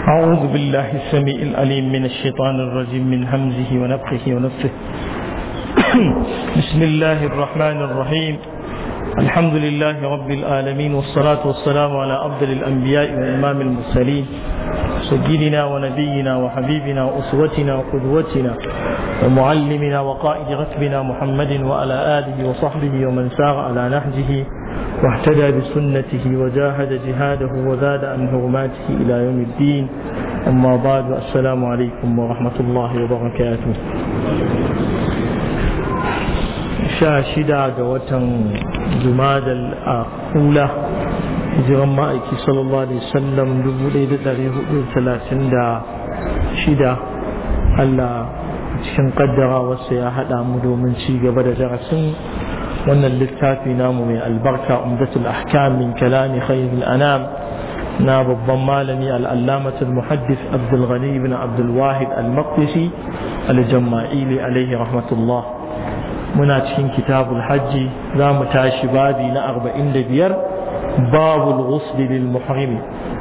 أعوذ بالله السميع العليم من الشيطان الرجيم من همزه ونفخه ونفثه. بسم الله الرحمن الرحيم. الحمد لله رب العالمين، والصلاة والسلام على أفضل الأنبياء وإمام المرسلين سيدنا ونبينا وحبيبنا وأسوتنا وقدوتنا ومعلمنا وقائد ركبنا محمد وعلى آله وصحبه ومن سار على نهجه واهتدى بسنته وجاهد جهاده وزاد عن حرماته إلى يوم الدين. أما بعد، السلام عليكم ورحمة الله وبركاته. شاشدا وتن جماد الأولى hijiran ma'aiki sallallahu alaihi wasallam 1436. Allah cikin kaddara wasu ya haɗa mu domin ci gaba da darasin wannan littafi namu mai albarka, umdatul ahkam min kalami khairil anam, na babban malami al-allamatul muhaddis Abdul Ghani ibn Abdul Wahid al-Maqdisi al-Jamma'ili alaihi rahmatullah. Muna cikin kitabul hajji, za mu tashi babi na 45, باب الغسل للمحرم.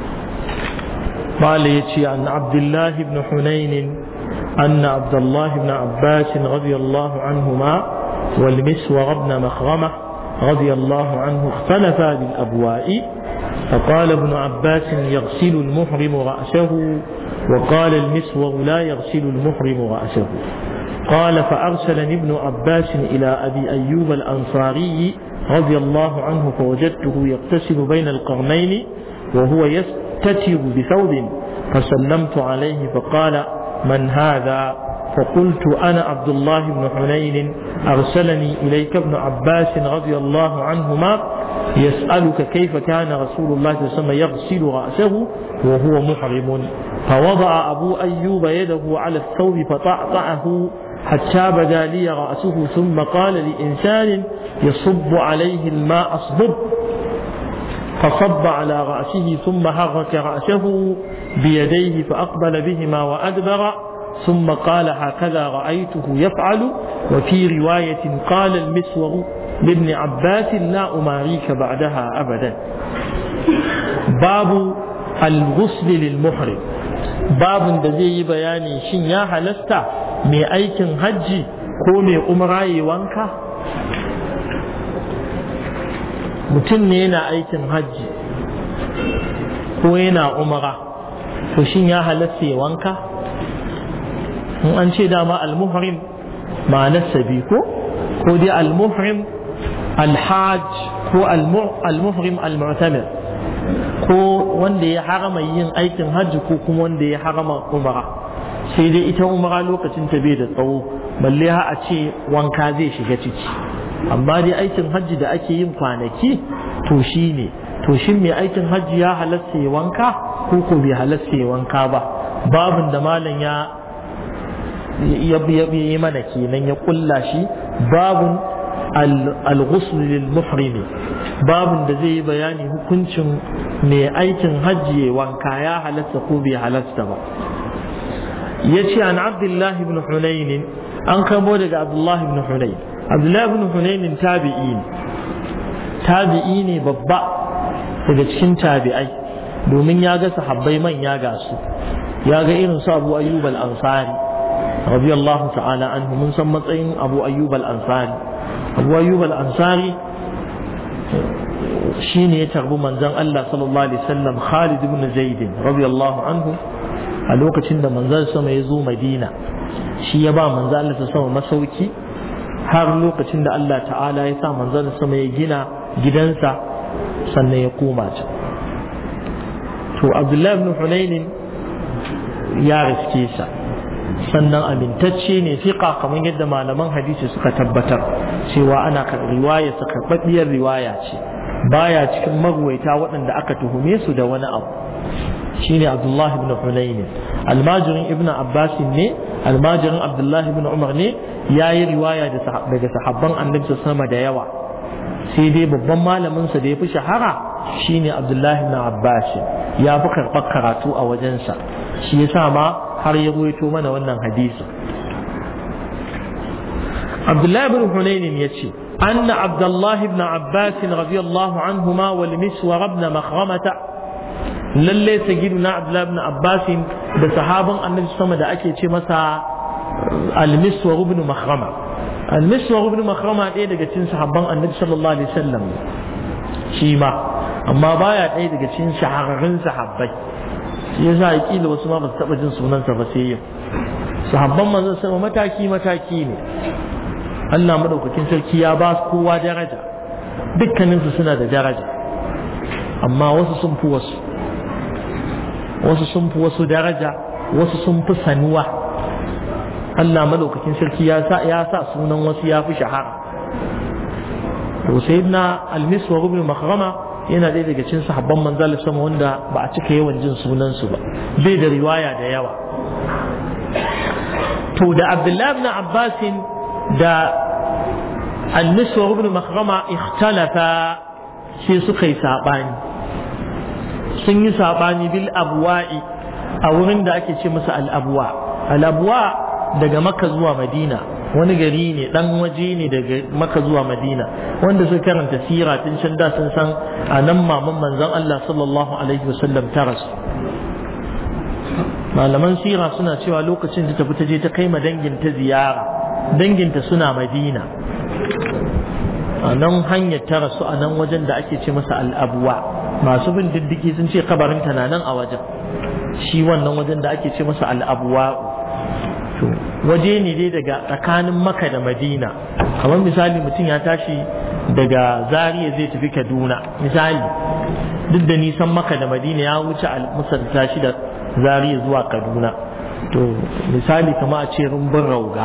قال يتي عن عبد الله بن حنين أن عبد الله بن عباس رضي الله عنهما والمسور بن مخرمة رضي الله عنه اختلفا بالأبواء، فقال ابن عباس يغسل المحرم رأسه، وقال المسور لا يغسل المحرم رأسه. قال فأرسلني ابن عباس إلى أبي أيوب الأنصاري رضي الله عنه فوجدته يغتسل بين القرنين وهو يستتر بثوب، فسلمت عليه فقال من هذا؟ فقلت أنا عبد الله بن حنين، أرسلني إليك ابن عباس رضي الله عنهما يسألك كيف كان رسول الله صلى الله عليه وسلم يغسل رأسه وهو محرم. فوضع أبو أيوب يده على الثوب فطعطعه حتى بدا لي رأسه، ثم قال لإنسان يصب عليه الماء اصبب، فصب على رأسه ثم حرك رأسه بيديه فأقبل بهما وأدبر، ثم قال هكذا رأيته يفعل. وفي رواية قال المسور لابن عباس لا أماريك بعدها أبدا. باب الغسل للمحرم، باب da zai yi bayani shin ya halasta mai aikin hajji ko mai umra yi wanka. Mutum ne yana aikin hajji ko yana umra, to shin ya halasta ya wanka? In an ce dama al-muhrim ma'anarsa biyu, ko dai al-muhrim al-hajj ko al-muhrim al-mu'tamir, ko wanda ya harama yin aikin hajji ko kuma wanda ya harama umra. Sai dai ita umra lokacin ta bai da tsawo, balle ha a ce wanka zai shiga ciki. Amma dai aikin hajji da ake yin kwanaki to shi ne. To shin mai aikin hajji ya halasta ya wanka ko bai halasta ya wanka ba? Babin da malam ya yi mana kenan, ya kulla shi babun al-ghusl lil muhrimi, babun da zai yi bayani hukuncin mai aikin hajji ya wanka ya halasta ko bai halasta ba. yace an Abdullah ibn Hunayn, an kamo daga Abdullah ibn Hunayn. Abdullah ibn Hunayn tabi'i ne babba daga cikin tabi'ai, domin ya ga sahabbai manya ga su, ya ga irin su Abu Ayyub al-Ansari radiyallahu ta'ala anhu. mun san matsayin Abu Ayyub al-Ansari. Abu Ayyub al-Ansari shine ya tarbi manzon Allah sallallahu alaihi wasallam Khalid ibn Zaid radiyallahu anhu a lokacin da manzon sama ya zo Madina. Shi ya ba manzon Allah sama masauki har lokacin da Allah ta'ala ya sa manzon sama ya gina gidansa sannan ya koma ta. To Abdullah ibn Hunayn ya riske sa, sannan amintacce ne, fiqa, kamar yadda malaman hadisi suka tabbatar cewa ana riwaya sa karɓaɓɓiyar riwaya ce, baya cikin magwaita waɗanda aka tuhume su da wani abu. shine Abdullah ibn Hunayn, almajirin ibn Abbas ne, almajirin Abdullah ibn Umar ne, yayi riwaya daga sahabban Annabi sama da yawa. Sai dai babban malamin sa da yafi shahara shine Abdullah ibn Abbas, ya fi karɓar karatu a wajensa, shi yasa ma har ya ruwaito mana wannan hadisi. Abdullah ibn Hunayn yace anna Abdullah ibn Abbas radiyallahu anhuma wal Miswar ibn Makhramah lalle sayyiduna Abdullah ibn Abbas da sahaban annabi sama da ake ce masa al-Miswar ibn Makhrama. al-Miswar ibn Makhrama ɗaya daga cikin sahabban annabi sallallahu alaihi wasallam shi ma, amma baya ɗaya daga cikin shahararrun sahabbai, shi yasa kila wasu ma ba su taɓa jin sunansa ba sai yau. Sahabban manzon sama mataki mataki ne, Allah madaukakin sarki ya ba kowa daraja, dukkaninsu suna da daraja, amma wasu sun fi wasu daraja, wasu sun fi sanuwa. Allah madaukakin sarki ya sa sunan wasu ya fi shahara. To sayyidina al-Miswar ibn Makhrama yana ɗaya daga cikin sahabban manzon sama wanda ba a cika yawan jin sunansu ba, bai da riwaya da yawa. To da Abdullah ibn Abbas da al-Miswar ibn Makhrama ikhtalafa, sai suka yi sabani, sun yi sabani bil abwa'i a wurin da ake ce masa al-abwa. Al-abwa daga Makka zuwa Madina wani gari ne, dan waje ne daga Makka zuwa Madina, wanda suka karanta sira tun can da sun san a nan maman manzon Allah sallallahu alaihi wasallam ta rasu. Malaman sira suna cewa lokacin da ta fita je ta kai ma danginta ziyara, danginta suna Madina, a nan hanyar ta rasu a nan wajen da ake ce masa al-abwa. Masu bin diddiki sun ce kabarinta na nan a wajen, shi wannan wajen da ake ce masa al-abwa. Waje ne dai daga tsakanin Makka da Madina, kamar misali mutum ya tashi daga Zaria zai tafi Kaduna misali, duk da nisan Makka da Madina ya wuce al-musalta shi da Zaria zuwa Kaduna. To misali kama a ce rumbun Rauga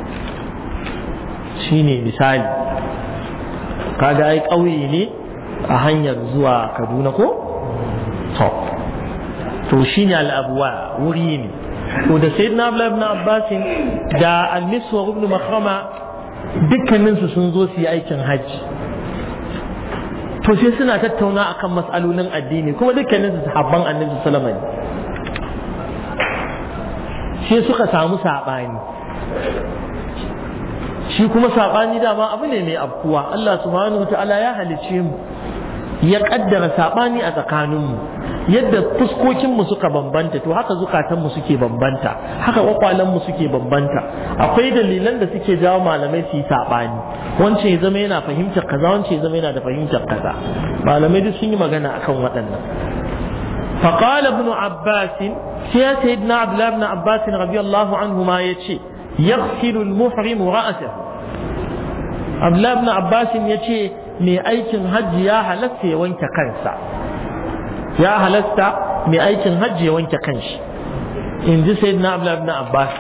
shine misali, kaga ai ƙauye ne a hanyar zuwa Kaduna ko? To shine al-abwa, wuri ne. To da sayyidina Abdullah ibn Abbas da al-Miswar ibn Makhrama dukkaninsu sun zo su yi aikin hajji, to sai suna tattauna akan mas'alolin addini, kuma dukkaninsu sahabban annabi sallallahu alaihi wasallam. Sai suka samu sabani, shi kuma sabani dama abu ne mai afkuwa. Allah subhanahu wataala ya halicce mu, ya kaddara sabani a tsakaninmu. Yadda fuskokinmu suka bambanta, to haka zukatanmu suke bambanta, haka kwakwalenmu suke bambanta. Akwai dalilan da suke jawo malamai su yi saɓani, wance ya zama yana fahimtar kaza, wance ya zama yana da fahimtar kaza. Malamai duk sun yi magana akan waɗannan. فقال ابن عباس سيدنا عبد الله بن عباس رضي الله عنهما يتشي يغسل المحرم رأسه. عبد الله بن عباس يتشي mai aikin hajji ya halatta ya wanke kansa, ya halatta mai aikin hajji ya wanke kanshi, in ji sayyidina Abdullah ibn Abbas.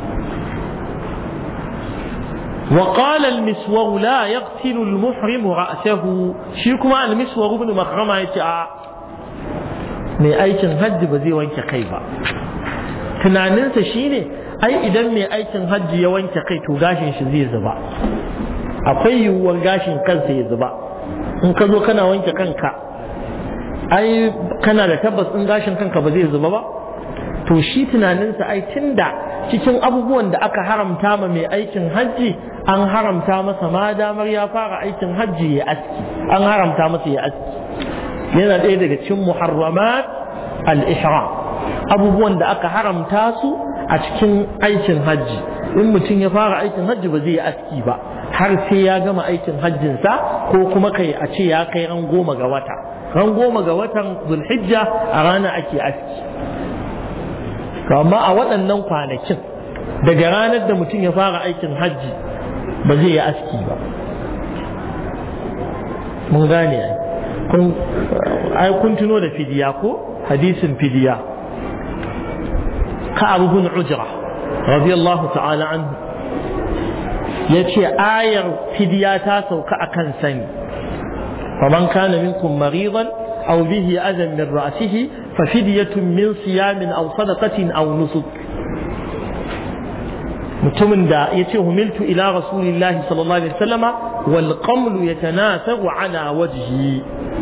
Wa qala al-Miswar la yaghsilu al-muhrim ra'sahu, shi kuma al-Miswar ibn Makhrama yace a mai aikin hajji ba zai wanke kai ba. Tunaninsa shine ai idan mai aikin hajji ya wanke kai to gashin shi zai zuba, akwai yiwuwar gashin kansa ya zuba. In ka zo kana wanke kanka, ai kana da tabbas in gashin kanka ba zai zuba ba. To shi tunaninsa ai tunda cikin abubuwan da aka haramta ma mai aikin hajji an haramta masa ma damar ya fara aikin hajji ya aski, an haramta masa ya aski. Yana ɗaya daga cikin muharramat al-ihram, abubuwan da aka haramta su a cikin aikin hajji. In mutum ya fara aikin hajji ba zai yi aski ba har sai ya gama aikin hajjinsa, ko kuma kai a ce ya kai ran 10 ga wata. Ran 10 ga watan Zulhijja a rana ake aski. Amma a waɗannan kwanakin daga ranar da mutum ya fara aikin hajji ba zai yi aski ba. Mun gane ai kun tuno da fidiya ko hadisin fidiya. Ka'ab ibn Ujra radiyallahu ta'ala anhu yace ayar fidiya ta sauka akan sani, faman kana minkum maridan aw bihi adan min ra'sihi fa fidyatun min siyamin aw sadaqatin aw nusuk. mutumin da yace humiltu ila rasulillahi sallallahu alaihi wasallama wal qamlu yatanasabu ala wajhi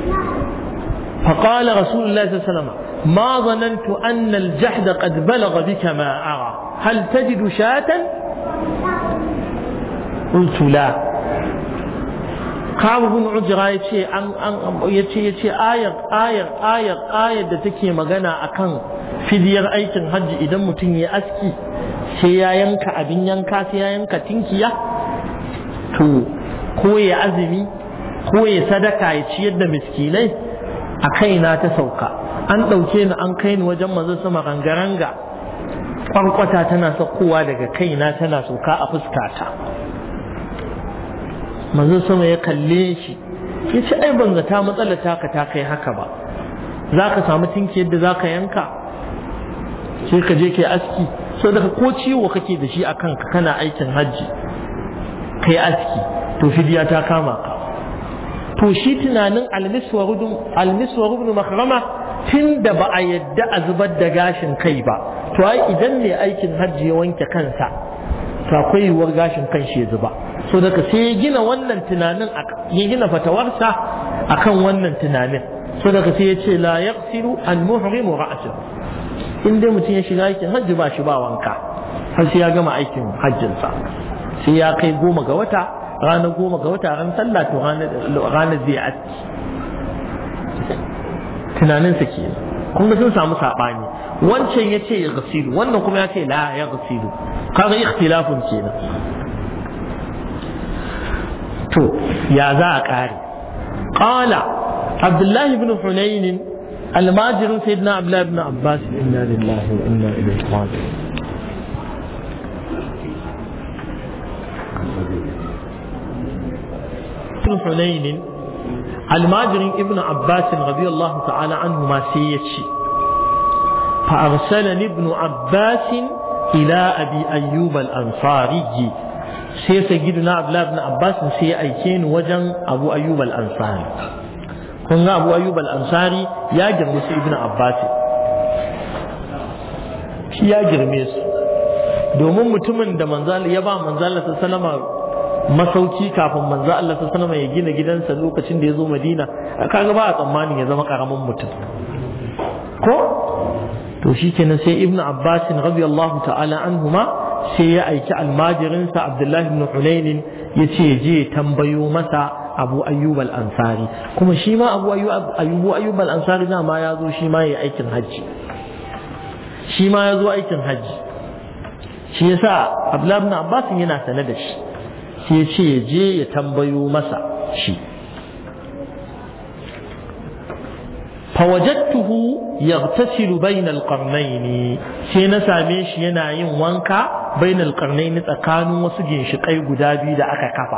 فقال رسول الله صلى الله عليه وسلم ما ظننت أن الجحد قد بلغ بك ما أرى هل تجد شاة؟ قلت لا. Ka'ab ibn Ujra yace ayar da take magana akan fidiyar aikin hajji idan mutum ya aski sai ya yanka abin yanka sai ya yanka tinkiya to ko ya azumi ko ya sadaka ya ciyar da miskinai a kaina ta sauka an ɗauke ni an kai ni wajen manzon sama rangaranga kwankwata tana saukowa daga kaina tana sauka a fuskata manzon sama ya kalle shi ya ce ai ban zata matsalar taka ta kai haka ba za ka samu tinki yadda za ka yanka sai ka je kai aski so daga ko ciwo kake da shi a kanka kana aikin hajji kai aski to fidiya ta kama ka to shi tunanin almiswar ibn makrama tun da ba a yadda a zubar da gashin kai ba to ai idan ne aikin hajji ya wanke kansa to akwai yiwuwar gashin kan shi ya zuba so daga sai ya gina wannan tunanin ya gina fatawarsa akan wannan tunanin so daga sai ya ce la yaqsiru al-muhrim ra'sahu in dai mutum ya shiga aikin hajji ba shi ba wanka har sai ya gama aikin hajjinsa sai ya kai 10 ga wata ranar 10 ga wata ran sallah to ranar zai aski tunaninsa kenan kun ga sun samu sabani wancan ya ce ya gasilu wannan kuma ya ce la ya gasilu kaga ikhtilafun kenan to ya za a kare qala abdullahi ibn hunayn الماجر سيدنا عبد الله بن عباس إنا لله وإنا إليه راجعون ابن حنين الماجر ابن عباس رضي الله تعالى عنهما سيتشي فأرسلني ابن عباس إلى أبي أيوب الأنصاري سيدنا عبد الله بن عباس سيأيكين وجن أبو أيوب الأنصاري kun ga Abu Ayyub al-Ansari ya girme su Ibn Abbas shi ya girme su domin mutumin da manzal ya ba manzal Allah sallama masauki kafin manzal Allah sallama ya gina gidansa lokacin da ya zo Madina kaga ba a tsammanin ya zama karamin mutum ko to shikenan sai Ibn Abbas radiyallahu ta'ala anhuma sai ya aiki almajirinsa Abdullah ibn Hunayn yace je tambayo masa Abu Ayyub al-Ansari kuma shi ma Abu Ayyub al-Ansari na ma ya zo shi ma yayi aikin hajji shi ma ya zo aikin hajji shi yasa Abdullah ibn Abbas yana sanar da shi sai ya ce je ya tambayo masa shi fawajadtuhu yaghtasilu bayna al-qarnayn sai na same shi yana yin wanka bayna al-qarnayn tsakanin wasu ginshikai guda biyu da aka kafa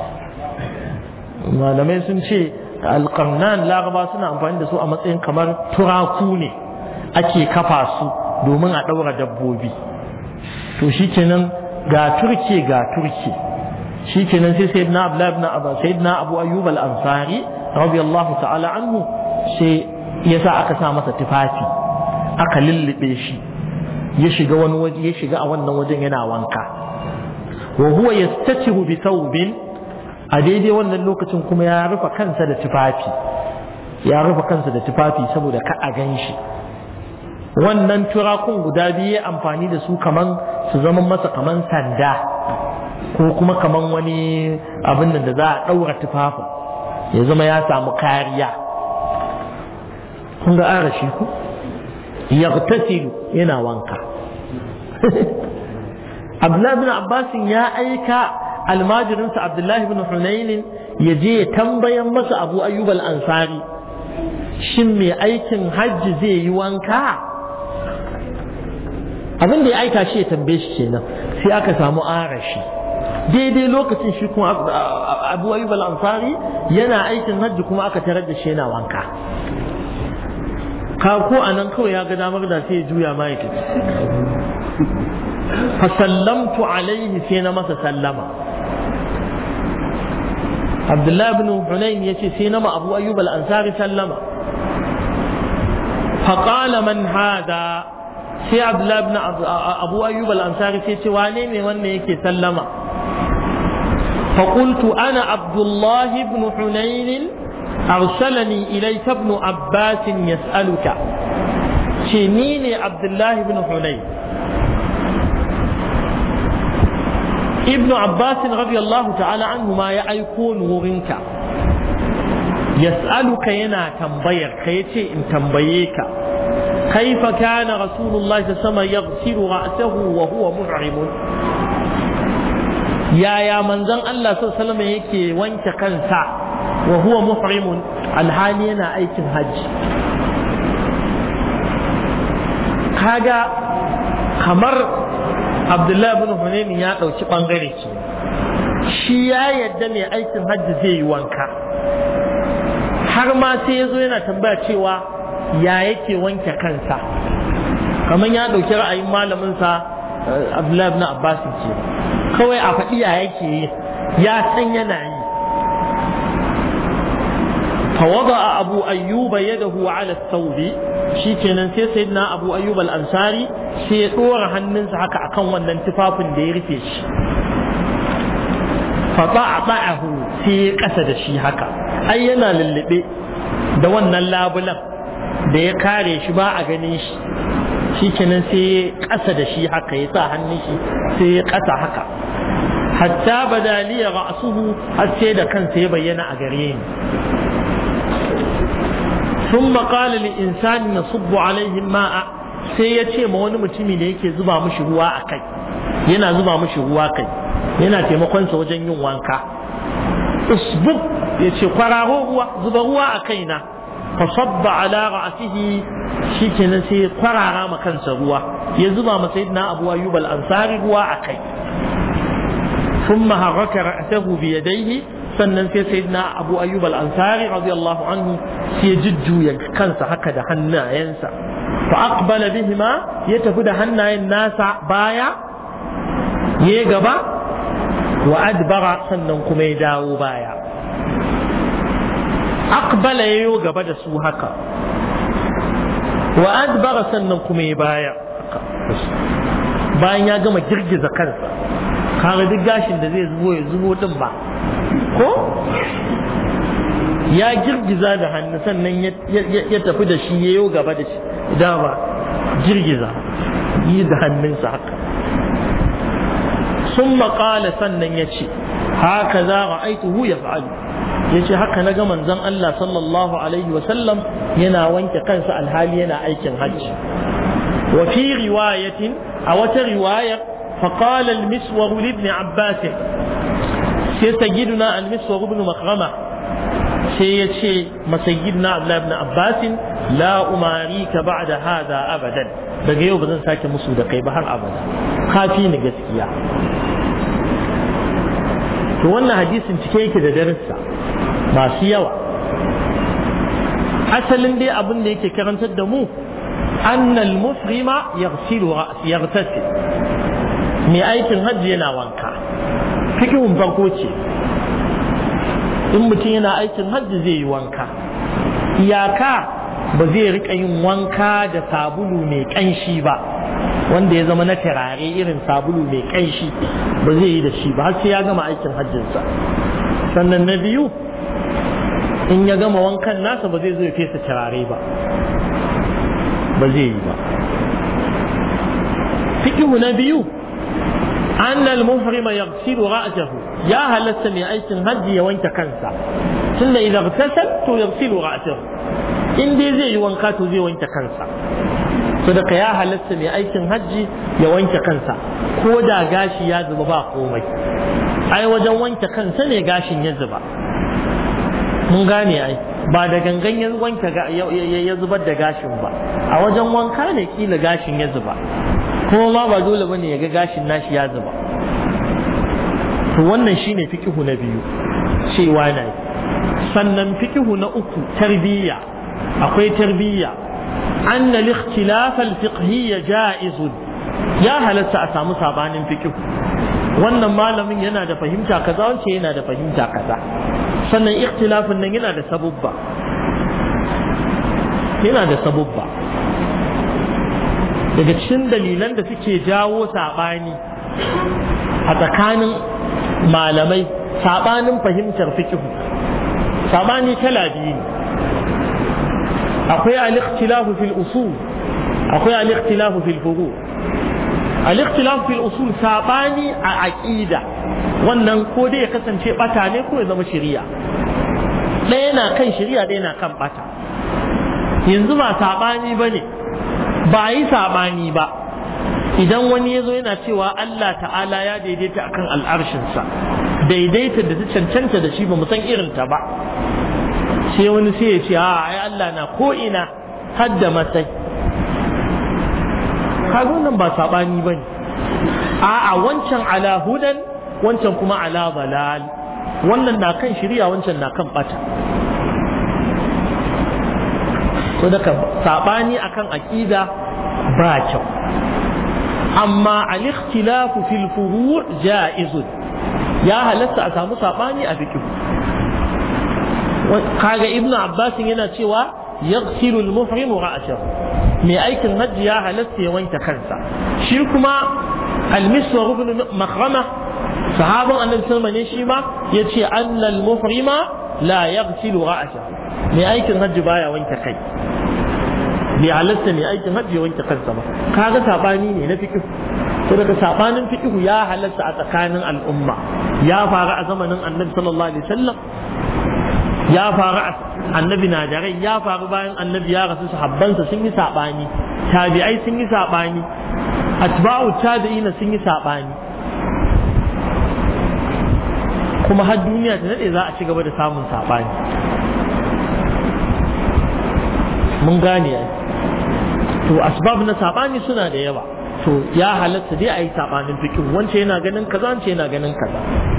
malamai sun ce alƙarnan laraba suna amfani da su a matsayin kamar turaku ne ake kafa su domin a ɗaura dabbobi to shikenan ga turke shikenan sai sayyidina abu ayyub al-ansari radiyallahu ta'ala anhu sai yasa aka sa masa tufafi aka lullube shi ya shiga wani waje ya shiga a wannan wajen yana wanka wa huwa yastatiru bi thawbin a daidai wannan lokacin kuma ya rufe kansa da tufafi saboda ka a gan shi wannan turakun guda biyu ya amfani da su kaman su zama masa kaman sanda ko kuma kaman wani abin da za a ɗaura tufafin ya zama ya samu kariya kun ga arashi ku yaghtasilu yana wanka Abdullahi bin Abbas ya aika almajirinsa Abdullahi bin Hunayn ya je ya tambayan masa Abu Ayyub al-Ansari shin mai aikin hajji zai yi wanka abin da ya aika shi ya tambaye shi kenan sai aka samu arashi daidai lokacin shi kuma Abu Ayyub al-Ansari yana aikin hajji kuma aka tarar da shi yana wanka ka ko anan kawai ya ga damar da sai ya juya ma ya tafi fa sallamtu alaihi sai na masa sallama Abdullahi ibn Hunayn yace sai na ma Abu Ayyub al-Ansari sallama fa qala man hada sai Abdullahi ibn Abu Ayyub al-Ansari sai ce wane ne wannan yake sallama fa qultu ana Abdullah ibn Hunayn arsalani ilayka ibn Abbas yas'aluka ce ni ne Abdullahi ibn Hunayn ibn Abbas radiyallahu ta'ala anhu ma ya aiko ni wurinka yas'aluka yana tambayar ka yace in tambaye ka kaifa kana rasulullahi sallallahu alaihi wasallam yaghsilu ra'sahu wa huwa muhrim yaya manzon Allah sallallahu alaihi wasallam yake wanke kansa wa huwa muhrim alhali yana aikin hajji kaga kamar Abdullahi ibn Hunayn ya dauki bangare ce shi ya yadda mai aikin hajji zai yi wanka har ma sai yazo yana tambaya cewa ya yake wanke kansa kamar ya dauki ra'ayin malamin sa Abdullahi ibn Abbas ce kawai a faɗi ya yake yi ya san yana yi فوضع أبو أيوب يده على الثوب شيكنا سيدنا أبو أيوب الأنصاري سيطور هننس حكا أكون والانتفاف ديرفيش فطعطعه سيقسد شي حكا أينا للبي دوانا اللابلا دي كاري شباع غنيش شيكنا سيقسد شي حكا يطا هنش سيقسد حكا حتى بدا لي رأسه السيدة كان سيبين أغرين ثم قال للإنسان نصب عليه الماء sai ya ce ma wani mutumi da yake zuba mishi ruwa a kai yana zuba mishi ruwa kai yana taimakon sa wajen yin wanka usbub ya ce kwararo ruwa zuba ruwa a kaina fa sabba ala ra'sihi shikenan sai ya kwarara ma kansa ruwa ya zuba ma sayyidina Abu Ayyub al-Ansari ruwa a kai thumma haraka ra'sahu bi yadayhi sannan sai sayyidina Abu Ayyub al-Ansari radiyallahu anhu sai ya jujjuya kansa haka da hannayensa fa aqbala bihima ya tafi da hannayen nasa baya ya gaba wa adbara sannan kuma ya dawo baya aqbala yayo gaba da su haka wa adbara sannan kuma ya baya bayan ya gama girgiza kansa kaga duk gashin da zai zubo ya zubo din ba ko ya girgiza da hannu sannan ya tafi da shi yayo gaba da shi dama girgiza yi da hannunsa haka sun maƙala sannan ya ce haka za ra'aituhu ya fa'alu ya ce haka na ga manzon Allah sallallahu alaihi wasallam yana wanke kansa alhali yana aikin hajji wa fi riwayatin a wata riwayar فقال المسور لابن عباس سيدنا المسور بن مخرمة سيشي ما سيدنا عبد الله بن عباس لا أماريك بعد هذا أبدا daga yau ba zan sake musu da kai ba har abada kafi ni gaskiya to wannan hadisin cike yake da darussa masu yawa asalin dai abin da yake karantar da mu annal muslima yaghtasil mai aikin hajji yana wanka fikihun farko ce in mutum yana aikin hajji zai yi wanka iyaka ba zai rika yin wanka da sabulu mai kanshi ba wanda ya zama na turare irin sabulu mai kanshi ba zai yi da shi ba har sai ya gama aikin hajjinsa sannan na biyu in ya gama wankan nasa ba zai zo ya fesa turare ba ba zai yi ba fikihu na biyu أن المحرم يغسل رأسه يا هل السمي أيس هج يوانك كنسا ثم إذا اغتسل يغسل رأسه إن دي زي وانكاتو زي وانك كنسا صدق يا هل السمي أيس هج يوانك كنسا كودا غاشي يازب باقومي أي وجن وانك كنسا ني غاشي يزبا mun gane ai ba da gangan ya wanka ya zubar da gashin ba a wajen wanka ne kila gashin ya zuba kuma ma ba dole bane ya ga gashin nashi ya zuba to wannan shine fiqhu na biyu cewa ne sannan fiqhu na uku tarbiyya akwai tarbiyya anna al-ikhtilaf al-fiqhiyya jaiz ya halatta a samu sabanin fiqhu wannan malamin yana da fahimta kaza wance yana da fahimta kaza sannan ikhtilafin nan yana da sabubba daga cikin dalilan da suke jawo saɓani a tsakanin malamai saɓanin fahimtar fiqh saɓani kala biyu ne akwai al-ikhtilafu fil usul akwai al-ikhtilafu fil furu' al-ikhtilafu fil usul saɓani a aqida wannan ko dai ya kasance bata ne ko ya zama shari'a ɗaya na kan shari'a ɗaya na kan bata. Yanzu ba saɓani ba ne, ba yi saɓani ba idan wani ya zo yana cewa Allah ta'ala ya daidaita akan al'arshinsa, daidaita da ta cancanta da shi ba mu san irinta ba, sai wani sai ya ce ai Allah na ko ina har da matsayi. kaga wannan ba saɓani ba ne. A'a, wancan ala hudan, wancan kuma ala balal, wannan na kan shari'a, wancan na kan bata. to daga sabani akan aqida ba kyau, amma al-ikhtilafu fil furu' jaiz, ya halatta a samu sabani a fiqh. kaga ibnu abbas yana cewa yaghsilu al-muhrim ra'sahu, mai aikin hajji ya halatta ya wanke kansa. shi kuma al-miswar ibn makhrama sahaban annabi sallallahu alaihi wasallam shi ma yace anna al-muhrima la yaghsilu ra'sahu, mai aikin hajji baya wanke kai. bai halatta mai aikin hajji ya wanke kansa ba. kaga sabani ne na fiqh. to daga sabanin fiqh ya halatta a tsakanin al'umma, ya faru a zamanin annabi sallallahu alaihi wasallam, ya faru annabi na da rai, ya faru bayan annabi ya rasu, sahabbansa sun yi sabani, tabi'ai sun yi sabani, atba'u tabi'ina sun yi sabani, kuma har duniya ta nade za a ci gaba da samun sabani. mun gane ai. to asbab na sabani suna da yawa, to ya halatta dai a yi sabanin fiqh, wance yana ganin kaza, wance yana ganin kaza.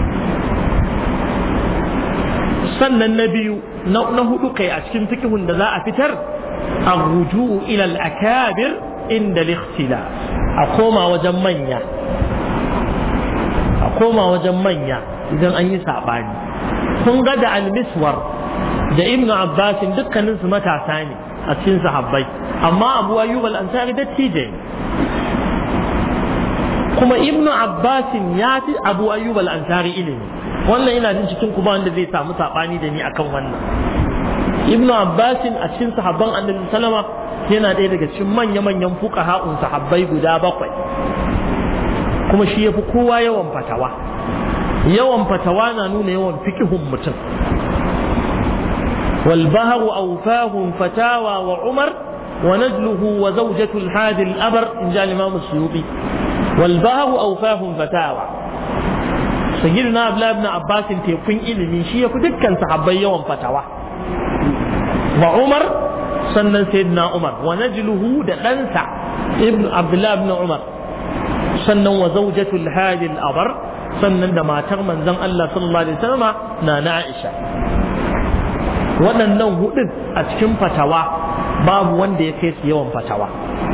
sannan na biyu na hudu kai a cikin fiqhun da za a fitar, ar-ruju'u ila al-akabir inda al-ikhtilaf, a koma wajen manya, a koma wajen manya idan an yi sabani. kun ga da al-miswar da ibn abbas dukkanin su matasa ne a cikin sahabbai, amma abu ayyub al-ansari dattijo ne, kuma ibn abbas ya fi abu ayyub al-ansari ilimi. wannan ina jin cikin kuma wanda zai samu sabani da ni akan wannan. ibn abbas a cikin sahabban annabi sallama yana ɗaya daga cikin manya-manyan fuqaha'un sahabbai guda 7, kuma shi yafi kowa yawan fatawa. yawan fatawa na nuna yawan fiqhun mutum. wal bahru awfahum fatawa wa umar wa najluhu wa zawjatu al-hadi al-abar, in ja al-imam as-suyuti. wal bahru awfahum fatawa, sayyidina abdullah ibn abbas tekun ilimi, shi yafi dukkan sahabbai yawan fatawa. wa umar, sannan sayyidina umar, wa najluhu da ɗansa ibn abdullah ibn umar, sannan wa zawjatu al-hadi al-abar, sannan da matar manzon Allah sallallahu alaihi wasallam na Aisha. waɗannan hudun a cikin fatawa babu wanda ya kai su yawan fatawa.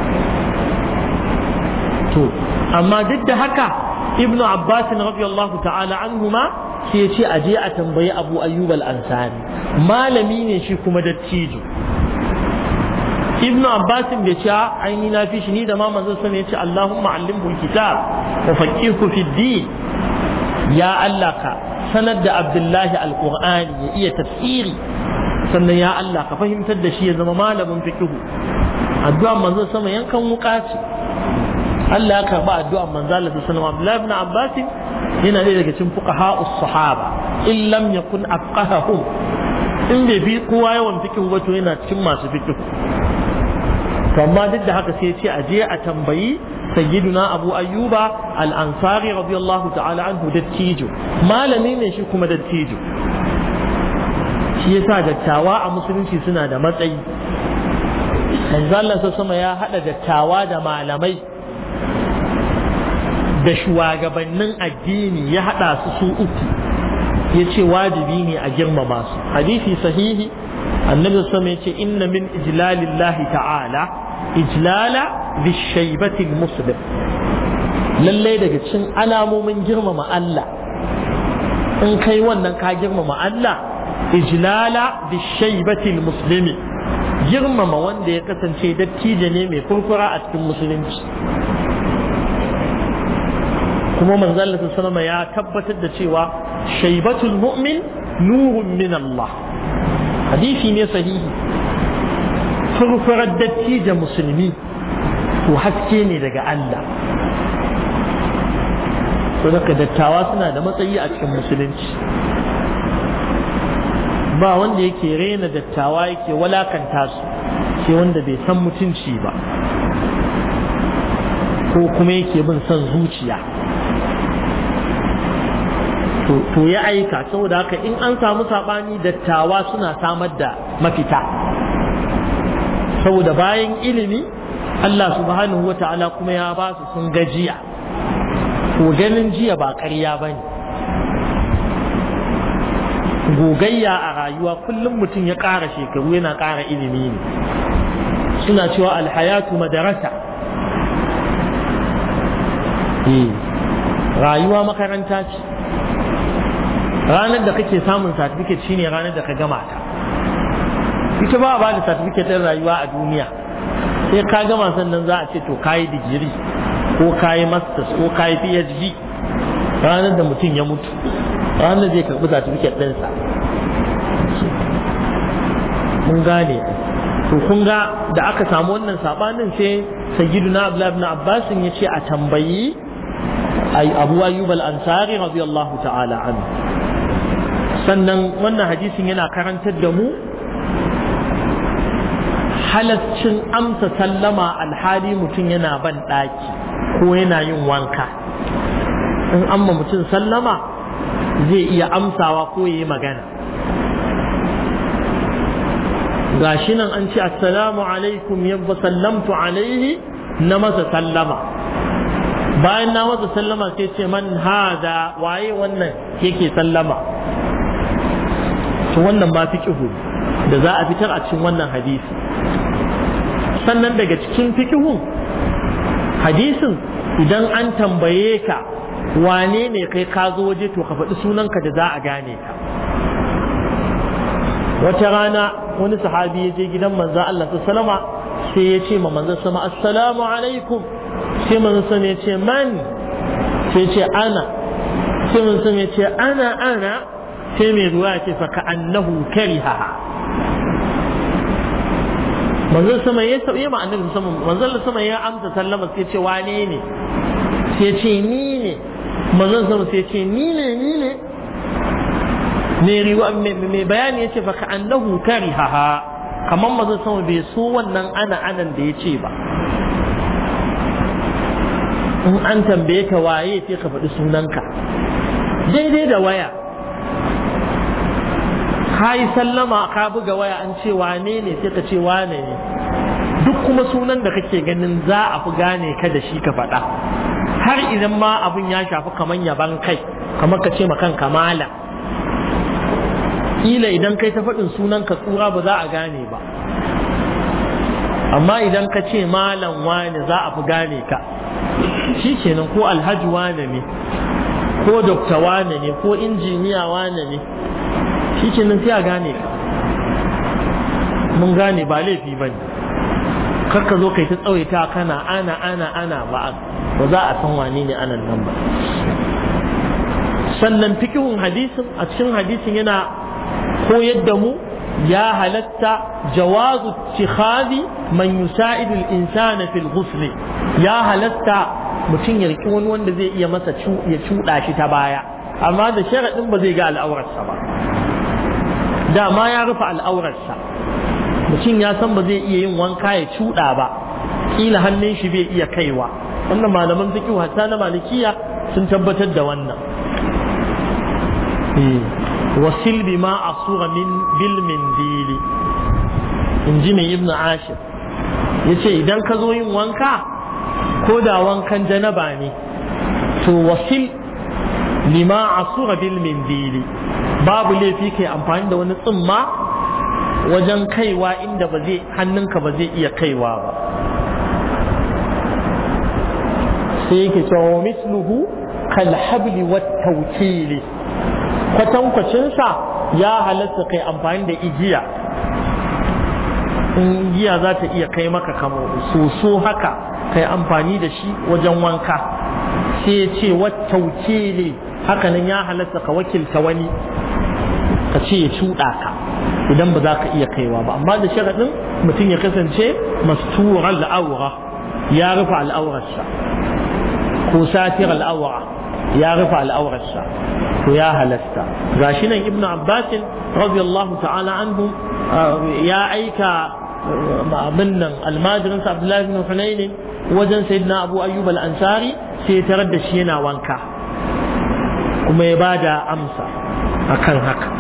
to amma duk da haka ibnu abbas radiyallahu ta'ala anhuma sai ya ce aje a tambayi abu ayyub al-ansari, malami ne shi kuma dattijo. ibnu abbas bai ce aini na fi shi, ni da ma manzon sa ne ya ce Allahumma allimhu al-kitab wa faqihu fi din, ya Allah ka sanar da abdullahi al-qur'ani ya iya tafsiri, sannan ya Allah ka fahimtar da shi ya zama malamin fiqh. addu'a manzon sama yankan wuka ce. Allah ya karba addu'a manzon Allah sallallahu alaihi wasallam. Abdullah ibn Abbas yana da daga cikin fuqaha'us sahaba, in lam yakun afqahahum, in bai bi kowa yawan fiqh ba to yana cikin masu fiqh. to amma duk da haka sai ya ce aje a tambayi sayyiduna abu ayyuba al-ansari radiyallahu ta'ala anhu, dattijo, malami ne shi kuma dattijo. shi yasa dattawa a musulunci suna da matsayi. manzo Allah sama ya hada dattawa da malamai da shugabannin addini, ya hada su uku, yace wajibi ne a girmama su. hadisi sahihi annabi sama yace inna min ijlalillahi ta'ala ijlala bishaybati almuslim, lalle daga cikin alamomin girmama Allah, in kai wannan ka girmama Allah. ijlala bishaybati almuslimi, girmama wanda ya kasance dattijo ne mai furfura a cikin musulunci. kuma manzo Allah sallallahu alaihi ya tabbatar da cewa shaybatul mu'min nurun min Allah, hadisi ne sahihi. furfurar dattijo musulmi to haske ne daga Allah. so daga dattawa suna da matsayi a cikin musulunci. ba wanda yake rena dattawa yake walakanta su sai wanda bai san mutunci ba ko kuma yake bin son zuciya. To ya aika, saboda haka in an samu saɓani dattawa suna samar da mafita, saboda bayan ilimi Allah subhanahu wa ta'ala kuma ya ba su sun gajiya, ko ganin jiya ba ƙarya ba ne. Gogayya a rayuwa kullum mutum ya ƙara shekaru yana ƙara ilimi ne. Suna cewa alhayatu madarasa, rayuwa makaranta ce. Ranar da kake samun certificate shine ranar da ka gama ta. Ita ba da certificate ɗin rayuwa a duniya, sai ka gama sannan za a ce to kayi digiri ko kayi masters ko kayi PhD. Ranar da mutum ya mutu, ranar zai karɓi certificate ɗinsa. Mun gane. To kun ga da aka samu wannan sabanin sai sayyiduna Abdullah ibn Abbas ya ce a tambayi Abu Ayyub al-Ansari radiyallahu ta'ala anhu. Sannan wannan hadisin yana karantar da mu halaccin amsa sallama alhali mutum yana ban ɗaki ko yana yin wanka. In amma mutum sallama zai iya amsawa ko yayi magana. Gashi nan an ce assalamu alaikum yabba sallamtu alaihi, na masa sallama. Bayan na masa sallama sai ce man hada, waye wannan yake sallama. To wannan ma fiqhu da za a fitar a cikin wannan hadisi. Sannan daga cikin fiqhun hadisin, idan an tambaye ka wane ne kai ka zo waje, to ka faɗi sunanka da za a gane ka. Wata rana wani sahabi ya je gidan manzon Allah sallama, sai ya ce ma manzon sama assalamu alaikum, sai manzon sama ya ce man, sai ce ana, sai manzon sama ya ce ana, sai mai ruwa ya ce fa ka annahu kariha. Manzon sama ya sauye ma annabi sama, manzon sama ya amsa sallama sai ce wane ne, sai ce ni ne. Manzon sama sai ce ni ne. mai bayani yace fa ka annahu kariha, kamar manzon sama bai so wannan anan da yace ba. In an tambaye ka waye sai ka faɗi sunanka daidai da waya. Ka yi sallama ka buga waya an ce wane ne sai ka ce wane ne. Duk kuma sunan da kake ganin za a fi gane ka da shi ka faɗa, har idan ma abin ya shafi kaman yaban kai, kamar ka ce ma kanka malam. Kila idan kai ta faɗin sunan ka tsura ba za a gane ba, amma idan ka ce malam wane za a fi gane ka. Shi kenan, ko alhaji wane ne, ko dokta wane ne, ko injiniya wane ne, shi kenan sai a gane ka. Mun gane ba laifi ba ne. Karka zo kai ta tsawaita kana ana ba za a san wane ne anan nan ba. Sannan fikihun hadisin, a cikin hadisin yana koyar da mu ya halatta jawazu ittikhadi man yusa'idu al-insana fil ghusl. Ya halatta mutum ya riki wani wanda zai iya masa ya cuda shi ta baya, amma da sharadin ba zai ga al'aurarsa ba. Dama ya rufe al'aurarsa, mutum ya san ba zai iya yin wanka ya cuda ba, kila hannun shi bai iya kaiwa. Wannan malaman fiqh hatta na malikiya sun tabbatar da wannan. wasil bima asura min bil mindili, inji mai ibnu ashir yace idan ka zo yin wanka ko da wankan janaba ne, to wasil lima asura bil mindili, babu laifi kai amfani da wani tsumma wajen kaiwa inda ba zai hannunka ba zai iya kaiwa ba. sai yake cewa misluhu kal habli wat tawkili, kwatankwacinsa ya halatta kai amfani da igiya. In igiya za ta iya kai maka kamar soso haka, kai amfani da shi wajen wanka. sai ya ce wattaukili, haka nan ya halatta ka wakilta wani ka ce ya cuɗa ka idan ba za ka iya kaiwa ba, amma da sharaɗin mutum ya kasance masturar al'aura, ya rufe al'aurarsa, ko satir al'aura ya rufe al'aurarsa. to ya halasta. Gashi nan Ibn Abbas radiyallahu ta'ala anhu ya aika abin nan almajirin sa Abdullah ibn Hunayn wajen sayyidina Abu Ayyub al-Ansari sai ya tarar da shi yana wanka kuma ya bada amsa akan haka.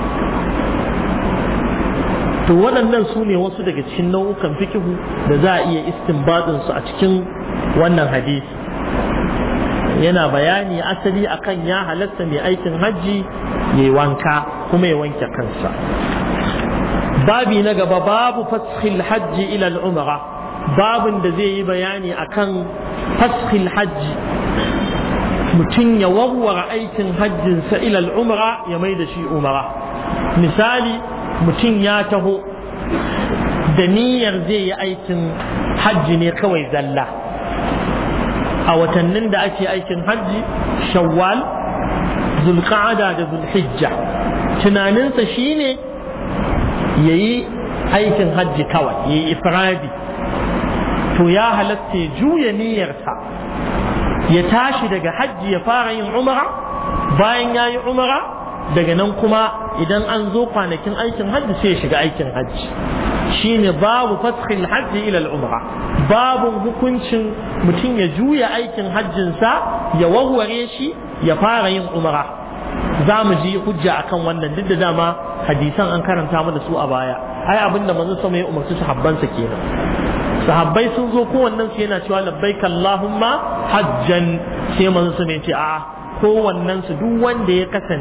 to waɗannan su ne wasu daga cikin nau'ukan fikihu da za a iya istinbadin su a cikin wannan hadisi. Yana bayani asali akan ya halatta mai aikin hajji ya wanka kuma ya wanke kansa. babi na gaba babu faskhil hajji ila al-umra, babin da zai yi bayani akan faskhil hajji, mutum ya warware aikin hajjinsa ila al-umra ya mai da shi umara. Misali mutum ya taho da niyyar zai yi aikin hajji ne kawai zalla a watannin da ake aikin hajji, shawwal, zulqa'ada da zulhijja. Tunaninsa shine yayi aikin hajji kawai, yayi ifradi. To ya halatta ya juya niyyarsa, ya tashi daga hajji ya fara yin umra, bayan yayi umra daga nan kuma idan an zo kwanakin aikin hajji sai ya shiga aikin hajji. Shine babu faskhil hajji ila al-umra, babun hukuncin mutum ya juya aikin hajjinsa ya warware shi ya fara yin umra. Za mu ji hujja akan wannan, duk da dama hadisan an karanta mu da su a baya. Ai abinda manzon sama ya umarci sahabbansa kenan. Sahabbai sun zo kowannen su yana cewa labbaik Allahumma hajjan, sai manzon sama ya ce a kowannen su duk wanda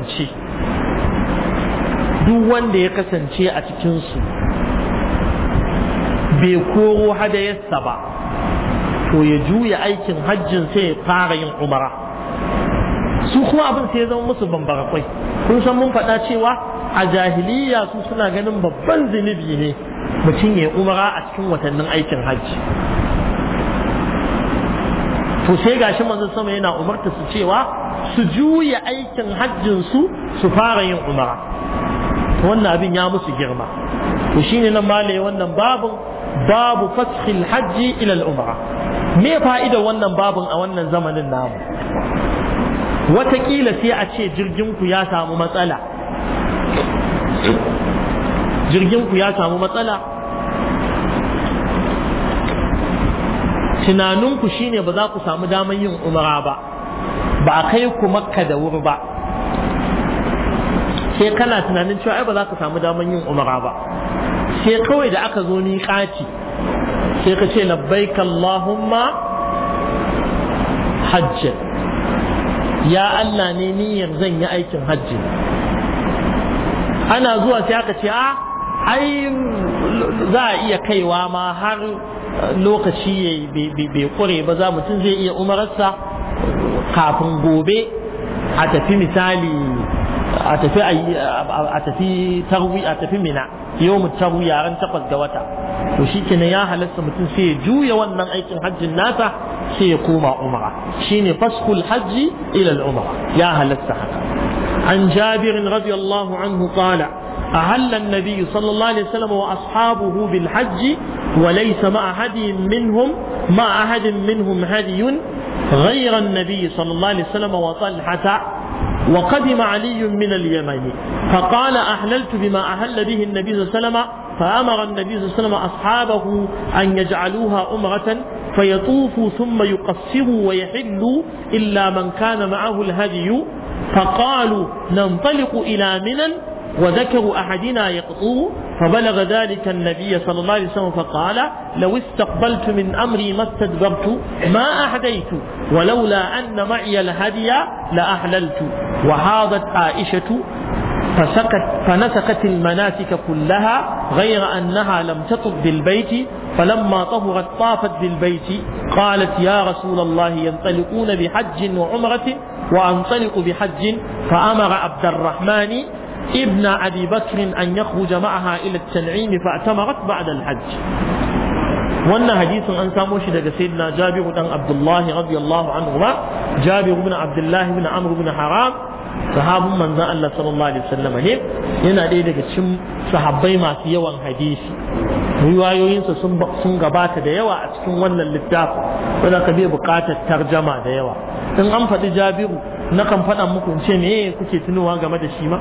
ya kasance a cikin su bai koro hadayarsa ba to ya juya aikin hajjin sai ya fara yin umara. Su kuma abin sai ya zama musu bambara kwai. Kun san mun faɗa cewa a jahiliya su suna ganin babban zunubi ne mutum ya umara a cikin watannin aikin hajji. To sai gashi manzon sama yana umarta su cewa su juya aikin hajjin su fara yin umara. Wannan abin ya musu girma. To shine nan malaye wannan babu faskhil hajji ila al-umra. Me fa'idar wannan babun a wannan zamanin namu? Wataƙila sai a ce jirginku ya samu matsala. Tunaninku shine ba za ku samu daman yin umra ba a kai ku Makka da wuri ba. Sai kana tunanin cewa ai ba za ka samu daman yin umra ba. Sai kawai da aka zo miƙati sai ka ce labbaik Allahumma hajjan, ya Allah ne niyyar zan yi aikin hajji. Ana zuwa sai aka ce ai za a iya kaiwa ma har lokaci bai kure ba, za mutum zai iya umararsa kafin gobe a tafi misali a tafi mina yau mu taru yaren 8 ga wata. To shi kenan ya halatta mutum sai ya juya wannan aikin hajjin nasa sai ya koma umra. Shine faskhul hajji ila al-umra, ya halatta haka. An Jabir radiyallahu anhu qala أهل النبي صلى الله عليه وسلم وأصحابه بالحج وليس مع أحد منهم هدي غير النبي صلى الله عليه وسلم وطلحة، وقدم علي من اليمن فقال أحللت بما أهل به النبي صلى الله عليه وسلم، فأمر النبي صلى الله عليه وسلم أصحابه أن يجعلوها أمرة فيطوفوا ثم يقصروا ويحلوا إلا من كان معه الهدي، فقالوا ننطلق إلى منى وذكر أحدنا يقطوه، فبلغ ذلك النبي صلى الله عليه وسلم فقال لو استقبلت من أمري ما استدبرت ما أحديت ولولا أن معي الهدي لأحللت. وحاضت عائشة فنسكت المناسك كلها غير أنها لم تطف بالبيت، فلما طهرت طافت بالبيت. قالت يا رسول الله ينطلقون بحج وعمرة وأنطلق بحج، فأمر عبد الرحمن ابن أبي بكر أن يخرج معها إلى التنعيم فاعتمرت بعد الحج. wannan hadisin an samo shi daga sayyidina Jabir dan Abdullah radiyallahu anhu, Jabir ibn Abdullah ibn Amr ibn Haram, sahabin manzon Allah sallallahu alaihi wasallam ne. Yana ɗaya daga cikin sahabbai masu yawan hadisi. Riwayoyinsa sun gabata da yawa a cikin wannan littafin, wanda ka bai buƙatar tarjama da yawa. In an faɗi Jabiru na kan faɗa muku in ce me kuke tunowa game da shi ma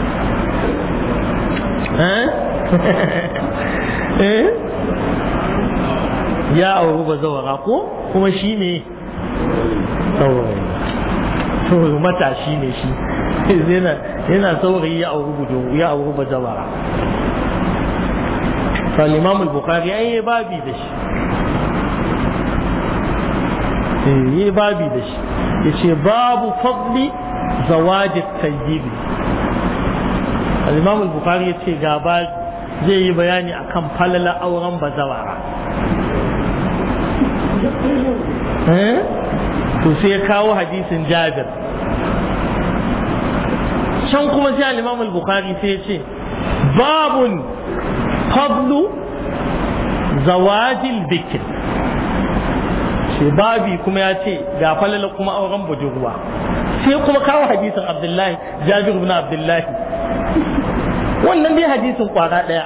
ya auri bazawara ko kuma shi ne saurayi to matashi ne shi yana saurayi ya auri budurwa ya auri bazawara فالإمام البخاري أي بابي دش أي بابي دش يشي باب فضل زواج الطيب الإمام البخاري يشي جابال زي بياني أكم فللا أورام بزوارا تسيكاو حديث جابر شنكم سيا الإمام البخاري سيشي باب فضل زواج البكر babi kuma ya ce ga falala kuma auren budurwa sai kuma kawo hadisin Abdullahi Jabir ibn Abdullahi wannan dai hadisin kwara daya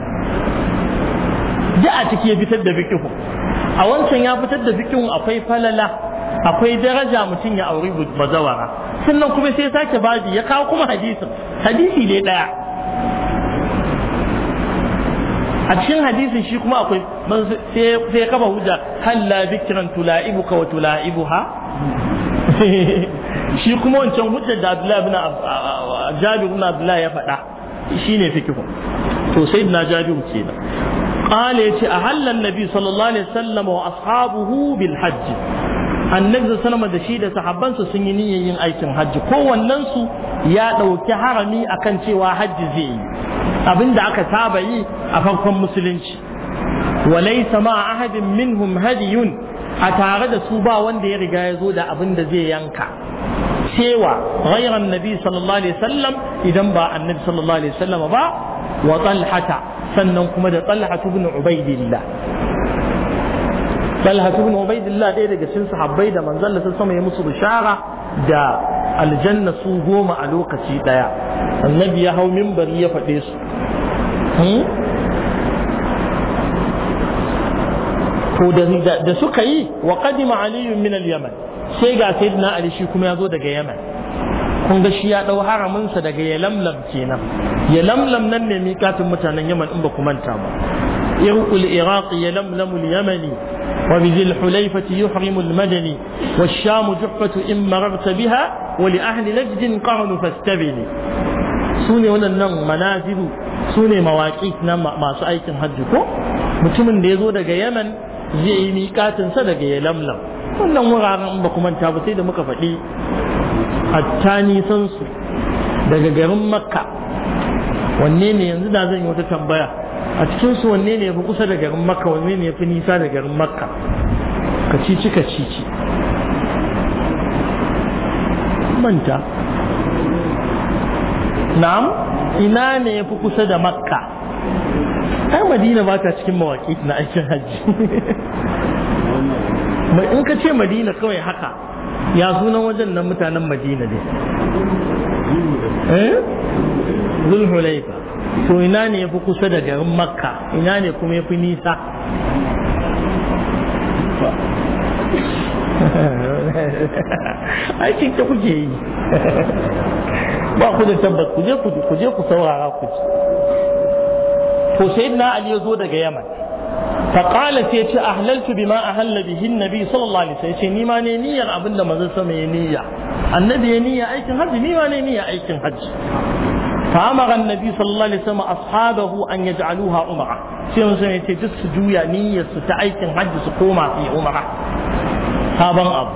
da a ciki ya fitar da fikihu a wancan ya fitar da fikihun akwai falala akwai daraja mutum ya auri bazawara sannan kuma sai sake babi ya kawo kuma hadisi ne daya a cikin hadisin shi kuma akwai sai kafa hujja halla bikran tula'ibuka wa tula'ibuha shi kuma wancan hujjar da Abdullah ibn Jabir ibn Abdullah ya faɗa shine fikihu to sayyidina Jabir kenan qala yace ahalla annabi sallallahu alaihi wasallam wa ashabuhu bil hajj annabi sallallahu da shi da sahabbansa sun yi niyyar yin aikin hajji kowannen su ya dauki harami akan cewa hajji zai yi abinda aka saba yi a farkon musulunci walaysa ma ahadin minhum hadiyun a tare da su ba wanda ya riga ya zo da abinda zai yanka cewa ghayran nabi sallallahu alaihi wasallam idan ba annabi sallallahu alaihi wasallam ba wa talhata sannan kuma da talhatu ibn ubaidillah talhatu ibn ubaidillah ɗaya daga cikin sahabbai da manzon Allah sallallahu alaihi wasallam ya musu bishara da aljanna su 10 a lokaci daya annabi ya hau minbari ya faɗe su to da suka yi wa qadima ali min al-yaman sai ga sayyidina ali shi kuma ya zo daga yaman kun ga shi ya dau haramin sa daga yalamlam kenan yalamlam nan ne miƙatin mutanen yaman in ba ku manta ba irqul iraq yalamlam al-yamani wa bizil hulayfati yuhrimu al-madani wash-sham juhfatu in mararta biha wa li ahli najd qarnu fastabini sune wannan manazilu sune mawaqi na masu aikin hajji ko mutumin da yazo daga yaman zai yi miƙatin sa daga yalamlam wannan wuraren ba kuma ta ba sai da muka faɗi hatta nisan su daga garin makka wanne ne yanzu da zan yi wata tambaya a cikin su wanne ne yafi kusa da garin makka wanne ne yafi nisa da garin makka ka cici manta na'am ina ne yafi kusa da makka ai madina ba ta cikin mawaƙi na aikin hajji in ka ce madina kawai haka ya sunan wajen nan mutanen madina ne zulhulaifa to ina ne ya fi kusa da garin makka ina ne kuma ya fi nisa aikin ta kuke yi ba ku da tabbas ku je ku saurara ku ci to sayyidina ali ya zo daga yaman فقال سيتي أهللت بما أهل به النبي صلى الله عليه وسلم ني ما نية أبدا ما زسمي نية النبي نية أيكن حج ني ما نية أيكن حج فأمر النبي صلى الله عليه وسلم أصحابه أن يجعلوها عمرة سيما سيتي تسجويا نية ستأيكن حج سقوما في عمرة هذا أبو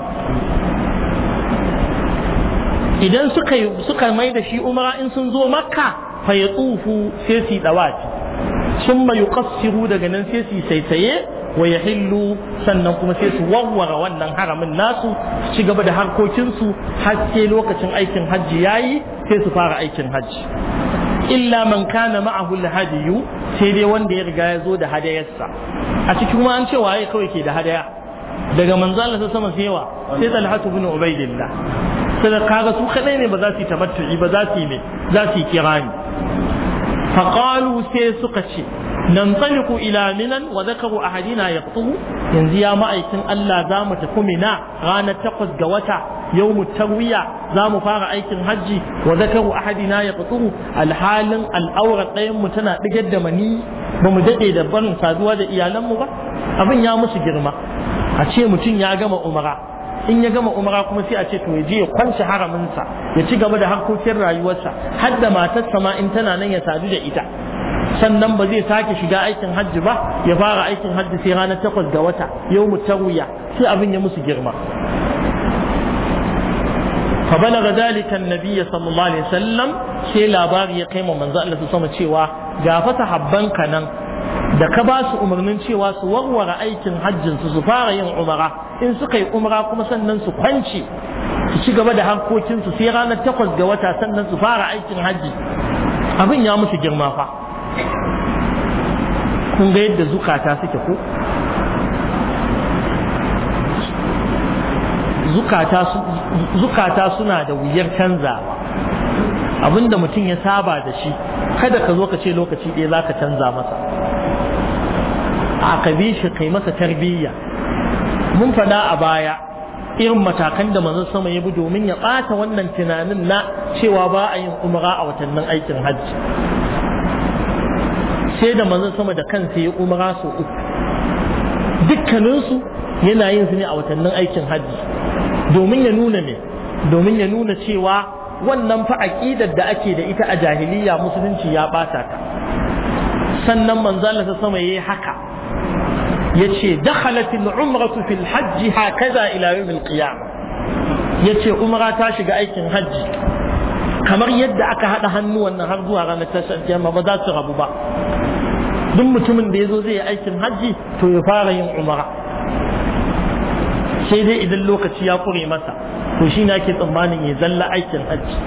idan suka mai da shi umra in sun zo makka fa yatufu sai su dawati summa yuqassiru daga nan sai su saisaye wa yahillu sannan kuma sai su wawwara wannan haramin nasu su ci gaba da harkokin su har sai lokacin aikin hajji yayi sai su fara aikin hajji illa man kana ma'ahu al-hadiyu sai dai wanda ya riga ya zo da hadayarsa a cikin kuma an ce waye kawai ke da hadaya daga manzo Allah sama sai wa sai Talhatu ibn Ubaydillah sai kaga su kadai ne ba za su yi tamattu'i ba za su yi me za su yi kirani fa qalu sai suka ce nantaliqu ila minan wa dhakaru ahadina yaqtuhu yanzu ya ma'aikin Allah za mu tafi mina ranar 8 ga wata yawmut tarwiya za mu fara aikin hajji wa zakaru ahadina ya quturu alhalin al'aurar ɗayan mu tana digar da mani ba mu dade da barin saduwa da iyalan mu ba abin ya musu girma a ce mutum ya gama umra in ya gama umra kuma sai a ce to ya je ya kwance haraminsa ya ci gaba da harkokin rayuwarsa har da matarsa ma in tana nan ya sadu da ita sannan ba zai sake shiga aikin hajji ba ya fara aikin hajji sai ranar 8 ga wata yawmut tarwiya sai abin ya musu girma fa balagha dalika annabi sallallahu alaihi wasallam sai labari ya kai manzo Allah sama cewa ga fa sahabbanka nan da ka ba su umarnin cewa su warware aikin hajjin su fara yin umara in suka yi umara kuma sannan su kwance su ci gaba da harkokinsu sai ranar 8 ga wata sannan su fara aikin hajji abin ya musu girma fa kun ga yadda zukata suke ko zukata suna da wuyar canzawa abinda mutum ya saba da shi kada ka zo ka ce lokaci ɗaya za ka canza masa a ka bi shi kai masa tarbiyya mun faɗa a baya irin matakan da manzon sama ya bi domin ya ɓata wannan tunanin na cewa ba a yin umra a watannin aikin hajji sai da manzon sama da kansa ya umra sau 3 dukkaninsu yana yin su ne a watannin aikin hajji domin ya nuna me domin ya nuna cewa wannan fa aqidar da ake da ita a jahiliya musulunci ya bata ta sannan manzon Allah sama yayi haka yace dakhalatil umratu fil hajj hakaza ila yawm al qiyamah yace umra ta shiga aikin hajji kamar yadda aka hada hannu wannan har zuwa ranar tashar kiyama ba za su rabu ba duk mutumin da yazo zai yi aikin hajji to ya fara yin umra sai dai idan lokaci ya kure masa to shi ne ake tsammanin ya zalla aikin hajji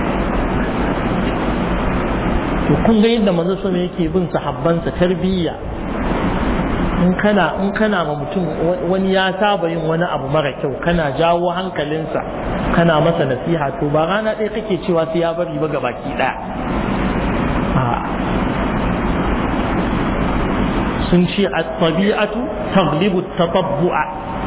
to kun ga yadda manzo sama yake bin sahabbansa tarbiyya in kana ma mutum wani ya saba yin wani abu mara kyau kana jawo hankalinsa kana masa nasiha to ba rana ɗaya kake cewa sai ya bari ba gabaki ɗaya sun ce at-tabi'atu taghlibu at-tatabbu'a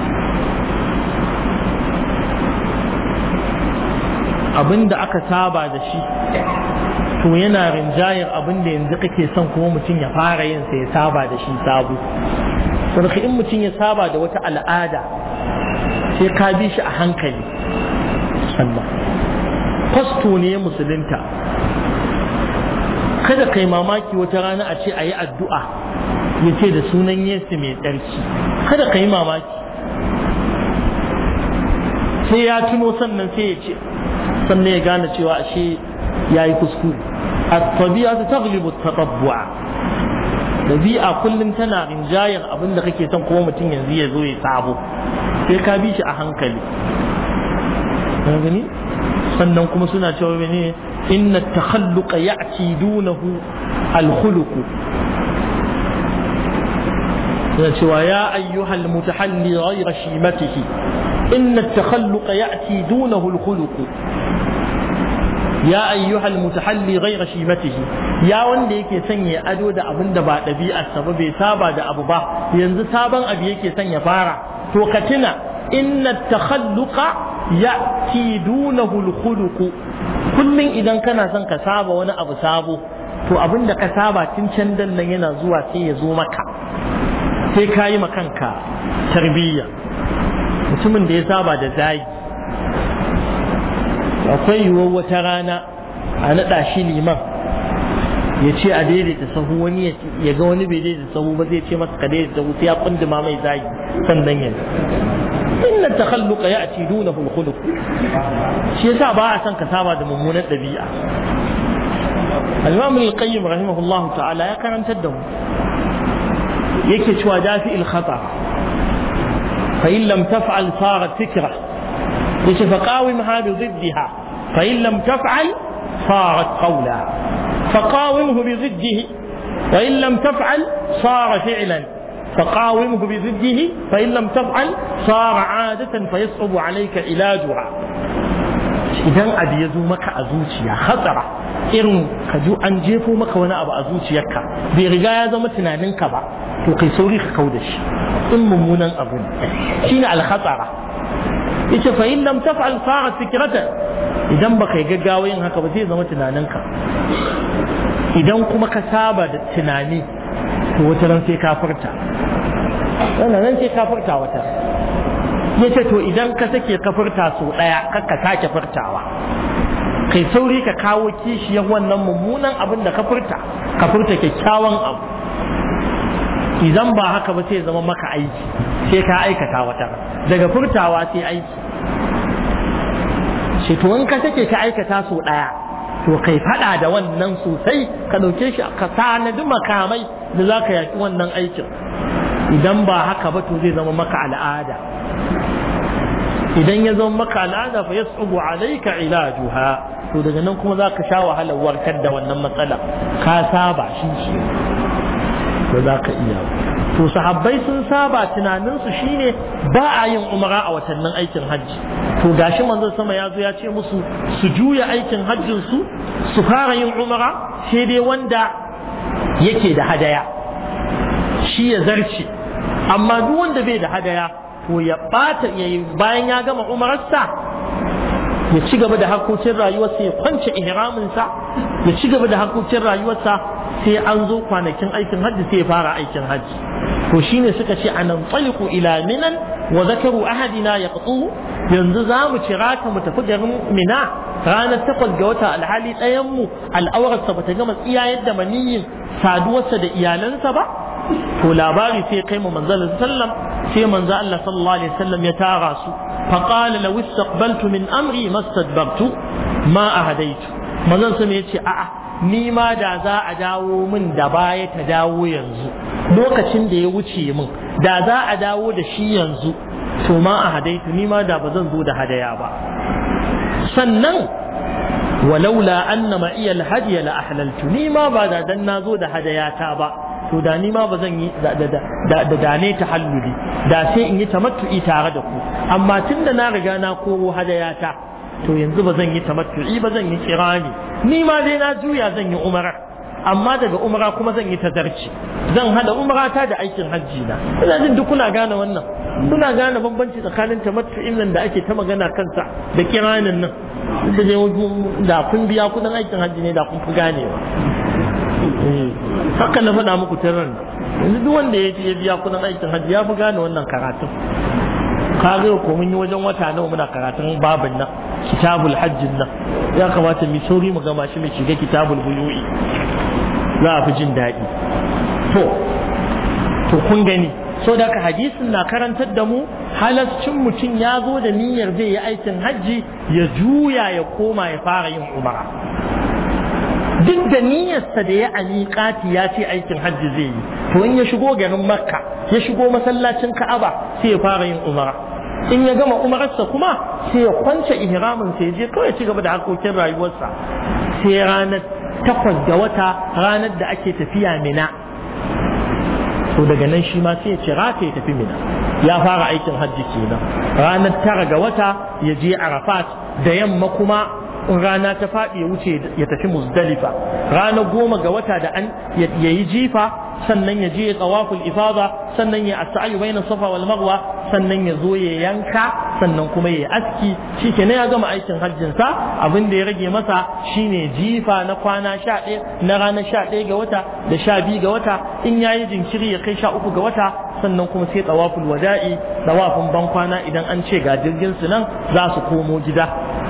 abinda aka saba da shi to yana rinjayar abinda yanzu kake son kuma mutum ya fara yin sa ya saba da shi sabo saboda in mutum ya saba da wata al'ada sai ka bi shi a hankali sannan fasto ne musulunta kada kai mamaki wata rana a ce a yi addu'a ya ce da sunan Yesu mai tsarki kada ka yi mamaki sai ya tuno sannan sai ya ce sannan ya gane cewa ashe ya yi kuskure at-tabi'atu taghlibu at-tatabbu'a dabi'a kullum tana rinjayar abin da kake son kuma mutum yanzu ya zo ya sabo sai ka bi shi a hankali gani sannan kuma suna cewa ne inna at-takhalluqa ya'ti dunahu al-khuluq yana cewa ya ayyuhal mutahalli ghayra shimatihi inna at-takhalluqa ya'ti dunahu al-khuluq ya ayyuhal mutahalli ghayra shimatihi ya wanda yake sanya ado da abin da ba ɗabi'arsa ba bai saba da abu ba yanzu sabon abu yake son ya fara to ka tuna inna takhalluqa ya'ti dunahu al-khuluq kullun idan kana son ka saba wani abu sabo to abin da ka saba tun can dan nan yana zuwa sai ya zo maka sai ka yi kanka tarbiyya mutumin da ya saba da zagi akwai yiwuwar wata rana a naɗa shi liman ya ce a daidaita sahu wani ya ga wani bai daidaita sahu ba zai ce masa ka daidaita sahu sai ya kunduma mai zagi sannan yanzu inna takhalluqa ya'ti dunahu al-khuluq shi yasa ba a san ka saba da mummunan dabi'a al-imam al-qayyim rahimahullah ta'ala ya karantar da mu yake cewa dafi al-khata fa in lam taf'al sarat fikra yace fa qawimha bi diddiha fa in lam taf'al sarat qawla fa qawimhu bi diddihi wa in lam taf'al sara fi'lan فقاومه بضده فإن لم تفعل صار عادة فيصعب عليك علاجها idan abu ya zo maka a zuciya hatsara irin ka ji an jefo maka wani abu a zuciyarka bai riga ya zama tunaninka ba to kai sauri ka kau da shi in mummunan abu ne shine alhatsara yace fa in lam taf'al sa'at fikratan idan baka yi gaggawa yin haka ba zai zama tunaninka idan kuma ka saba da tunani to wata ran sai ka furta wannan ran sai ka furta wata yace to idan ka sake ka furta so daya kakka sake furtawa kai sauri ka kawo kishiyar wannan mummunan abin da ka furta kyakkyawan abu idan ba haka ba sai zama maka aiki sai ka aikata wata daga furtawa sai aiki shi to in ka take ka aikata so daya to kai fada da wannan sosai ka dauke shi ka sanadi makamai da zaka yaki wannan aikin idan ba haka ba to zai zama maka al'ada idan ya zama maka al'ada fa yas'ubu alayka ilajuha to daga nan kuma zaka sha wahalar warkar da wannan matsala ka saba shi ba za ka iya to sahabbai sun saba tunaninsu shine ba a yin umara a watannin aikin hajji to gashi manzon sama ya zo ya ce musu su juya aikin hajjin su fara yin umara sai dai wanda yake da hadaya shi ya zarce amma duk wanda bai da hadaya to ya bata bayan ya gama umararsa ya ci gaba da harkokin rayuwarsa ya kwance ihraminsa ya ci gaba da harkokin rayuwarsa sai an zo kwanakin aikin hajji sai ya fara aikin hajji to shine suka ce anan taliqu ila minan wa zakaru ahadina yaqtu yanzu za mu cira ka mu tafi garin mina ranar 8 ga wata alhali ɗayan mu al'aurarsa bata gama tsiyayar da maniyin saduwarsa da iyalansa ba to labari sai kai mu manzon sallam sai manzo Allah sallallahu alaihi wasallam ya tara su fa qala law istaqbaltu min amri mastadbartu ma ahadaitu manzon sai ya ce a'a ni ma da za a dawo min da baya ta dawo yanzu lokacin da ya wuce min da za a dawo da shi yanzu to ma ahadaitu ni ma da ba zan zo da hadaya ba sannan walaula anna ma'iya alhadiya la ahlaltu ni ma ba da dan nazo da hadayata ba to da ni ma ba zan yi da ne tahalluli da sai in yi tamattu'i tare da ku amma tunda na riga na koro hadayata to yanzu ba zan yi tamattu'i ba zan yi kirani ni ma dai na juya zan yi umara amma daga umara kuma zan yi tazarci zan hada umarata da aikin hajji na ina jin duk kuna gane wannan kuna gane bambanci tsakanin tamattu'in nan da ake ta magana kansa da kiranin nan da kun biya kudin aikin hajji ne da kun fi ganewa haka na faɗa muku tiran yanzu duk wanda ya biya kudin aikin hajji ya fi gane wannan karatun kare ko mun yi wajen wata nawa muna karatun babin nan kitabul hajjin nan ya kamata mu sauri mu gama shi mu shiga kitabul buyu'i za a fi jin daɗi to kun gani so da ka hadisin na karantar da mu halascin mutum ya zo da niyyar zai yi aikin hajji ya juya ya koma ya fara yin umara duk da niyyarsa da ya miƙati ya ce aikin hajji zai yi to in ya shigo garin makka ya shigo masallacin ka'aba sai ya fara yin umara in ya gama umararsa kuma sai ya kwance ihramin sai ya je kawai ci gaba da harkokin rayuwarsa sai ranar 8 ga wata ranar da ake tafiya mina to daga nan shi ma sai ya cira ta ya tafi mina ya fara aikin hajji kenan ranar 9 ga wata ya je arafat da yamma kuma in rana ta faɗi ya wuce ya tafi muzdalifa ranar 10 ga wata da an yayi jifa sannan ya je ya tawaful ifada sannan ya as-sa'yu bayna safa wal marwa sannan ya zo ya yanka sannan kuma ya aski shikenan ya gama aikin hajjin sa abin da ya rage masa shine jifa na kwana 11 na ranar 11 ga wata da 12 ga wata in yayi jinkiri ya kai 13 ga wata sannan kuma sai tawaful wada'i tawafin ban kwana idan an ce ga jirgin su nan za su komo gida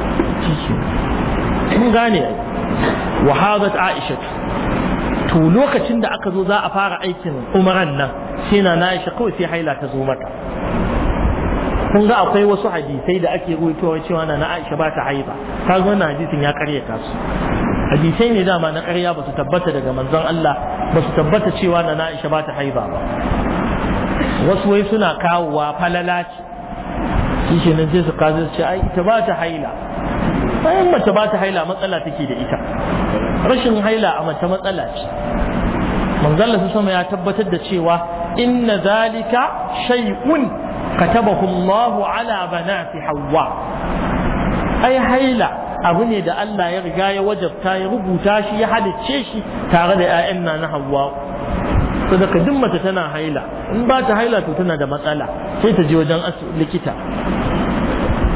mun gane wa hadat aisha to lokacin da aka zo za a fara aikin umaran nan sai na Aisha kawai sai haila ta zo mata kun ga akwai wasu hadisai da ake ruwaitowa cewa na Aisha ba ta haiba kaga wannan hadisin ya karyata su hadisai ne dama na karya ba su tabbata daga manzon Allah ba su tabbata cewa na Aisha ba ta haiba ba wasu wai suna kawowa falala ce shi ne sai su kazo ce ai ita ba ta haila bayan mace ba ta haila matsala take da ita rashin haila a mace matsala ce manzalla su sama ya tabbatar da cewa inna zalika shay'un katabahu Allahu ala banati Hawwa ai haila abu ne da Allah ya riga ya wajabta ya rubuta shi ya halicce shi tare da ƴaƴan na Hawwa saboda duk mace tana haila in ba ta haila to tana da matsala sai ta je wajen likita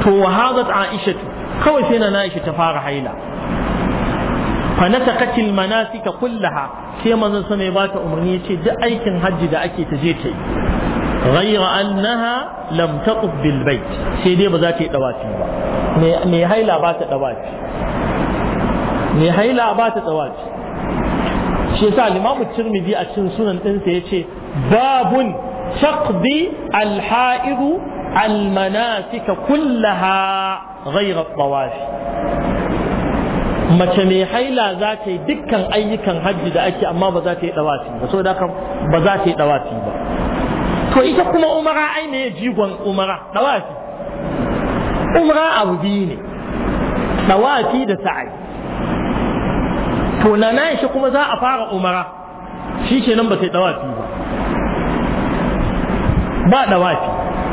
to wahadat Aisha kawai sai na Aisha ta fara haila fa nataqatil manasika kullaha sai manzon sa mai bata umarni yace duk aikin hajji da ake ta je ta yi ghayra annaha lam taquf bil bait sai dai ba za ta yi dawafi ba me haila ba ta dawafi me haila ba ta dawafi shi yasa Imam Tirmidhi a cikin sunan ɗinsa yace babun taqdi al-ha'id al-manasik kullaha ghayra at-tawaf mace mai haila za ta yi dukkan ayyukan hajji da ake amma ba za ta yi dawafi ba saboda haka ba za ta yi dawafi ba to ita kuma umara ai me jigon umara dawafi umara abu biyu ne dawafi da sa'i to na shi kuma za a fara umara shi kenan ba ta yi dawafi ba dawafi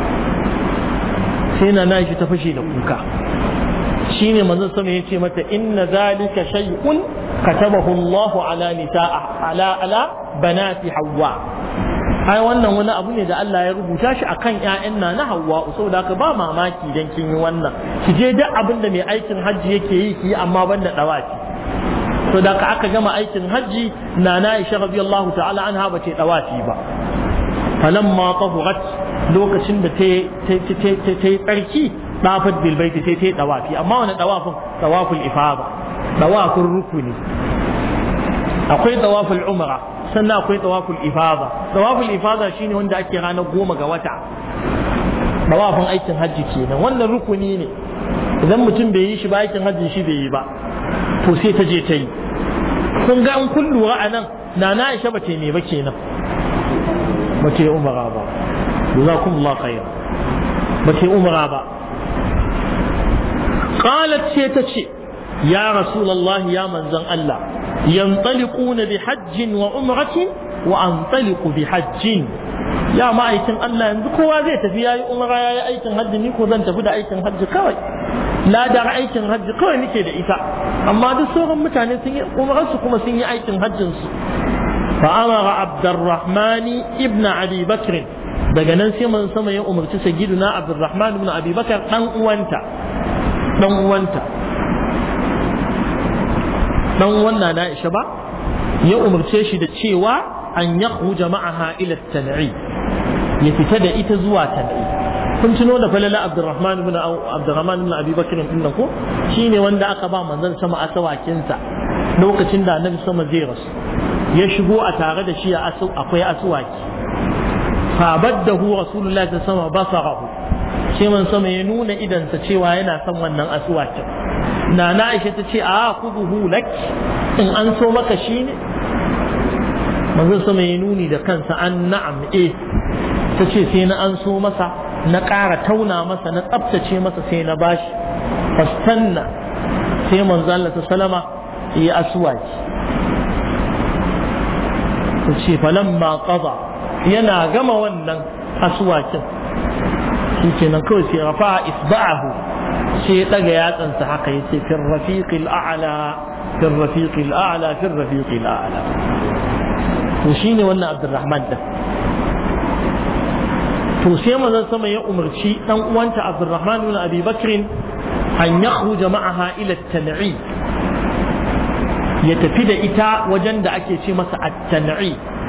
sai na shi ta fashe da kuka shine manzon sama yace mata inna zalika shay'un katabahu Allahu ala nisaa ala banati Hawwa ai wannan wani abu ne da Allah ya rubuta shi akan ƴaƴan na Hawwa saboda haka ba mamaki dan kin yi wannan ki je duk abin da mai aikin hajji yake yi ki amma banda dawafi to da aka gama aikin hajji na Aisha radiyallahu ta'ala anha ba ta dawafi ba falamma tahurat lokacin da ta yi tsarki dafat bil baiti sai ta yi dawafi amma wani dawafin dawaful ifada dawafin rukuni akwai dawaful umra sannan akwai dawaful ifada dawaful ifada shine wanda ake ranar 10 ga wata dawafin aikin hajji kenan wannan rukuni ne idan mutum bai yi shi ba aikin hajjin shi bai yi ba to sai ta je ta yi kun ga an kun lura a nan na Aisha ba ce ne ba kenan ba ce umara ba jazakumullahu khairan ba ce umara ba qalat ce ta ce ya rasulullahi ya manzon Allah yanṭaliquna bi hajjin wa umratin wa antaliqu bi hajjin ya ma'aikin Allah yanzu kowa zai tafi yayi umra yayi aikin hajji ni ko zan tafi da aikin hajji kawai ladar aikin hajji kawai nake da ita amma duk sauran mutane sun yi umarsu kuma sun yi aikin hajjinsu fa amara Abdurrahman ibn Abi Bakr daga nan sai man sama ya umarci sayyiduna Abdurrahman ibn Abi Bakr dan uwanta wannan na Aisha ba ya umarce shi da cewa an yakhruja ma'aha ila at-tan'i ya fita da ita zuwa tan'i kun tuno da falala Abdurrahman ibn Abi Bakr din nan ko shine wanda aka ba manzon sama asawakin sa lokacin da Annabi sama zai rasu ya shigo a tare da shi akwai aswaki fa baddahu Rasulullahi sallallahu alaihi wasallam basarahu sai man sama ya nuna idan sa cewa yana son wannan aswakin na Aisha ta ce a khudhu lak in an so maka shine manzon sama ya nuni da kansa an na'am ta ce sai na an so masa na ƙara tauna masa na tsabtace masa sai na bashi fastanna sai manzo Allah sallama ya aswaki ta ce falamma qada yana gama wannan aswakin shi kenan kawai sai rafa isba'ahu sai ya daga yatsansa haka yace fir rafiqil a'la fir rafiqil a'la fir rafiqil a'la to shine wannan Abdurrahman din to sai manzon sama ya umarci dan uwanta Abdurrahman ibn Abi Bakr an yakhruja ma'aha ila at-tan'i ya tafi da ita wajen da ake ce masa at-tan'i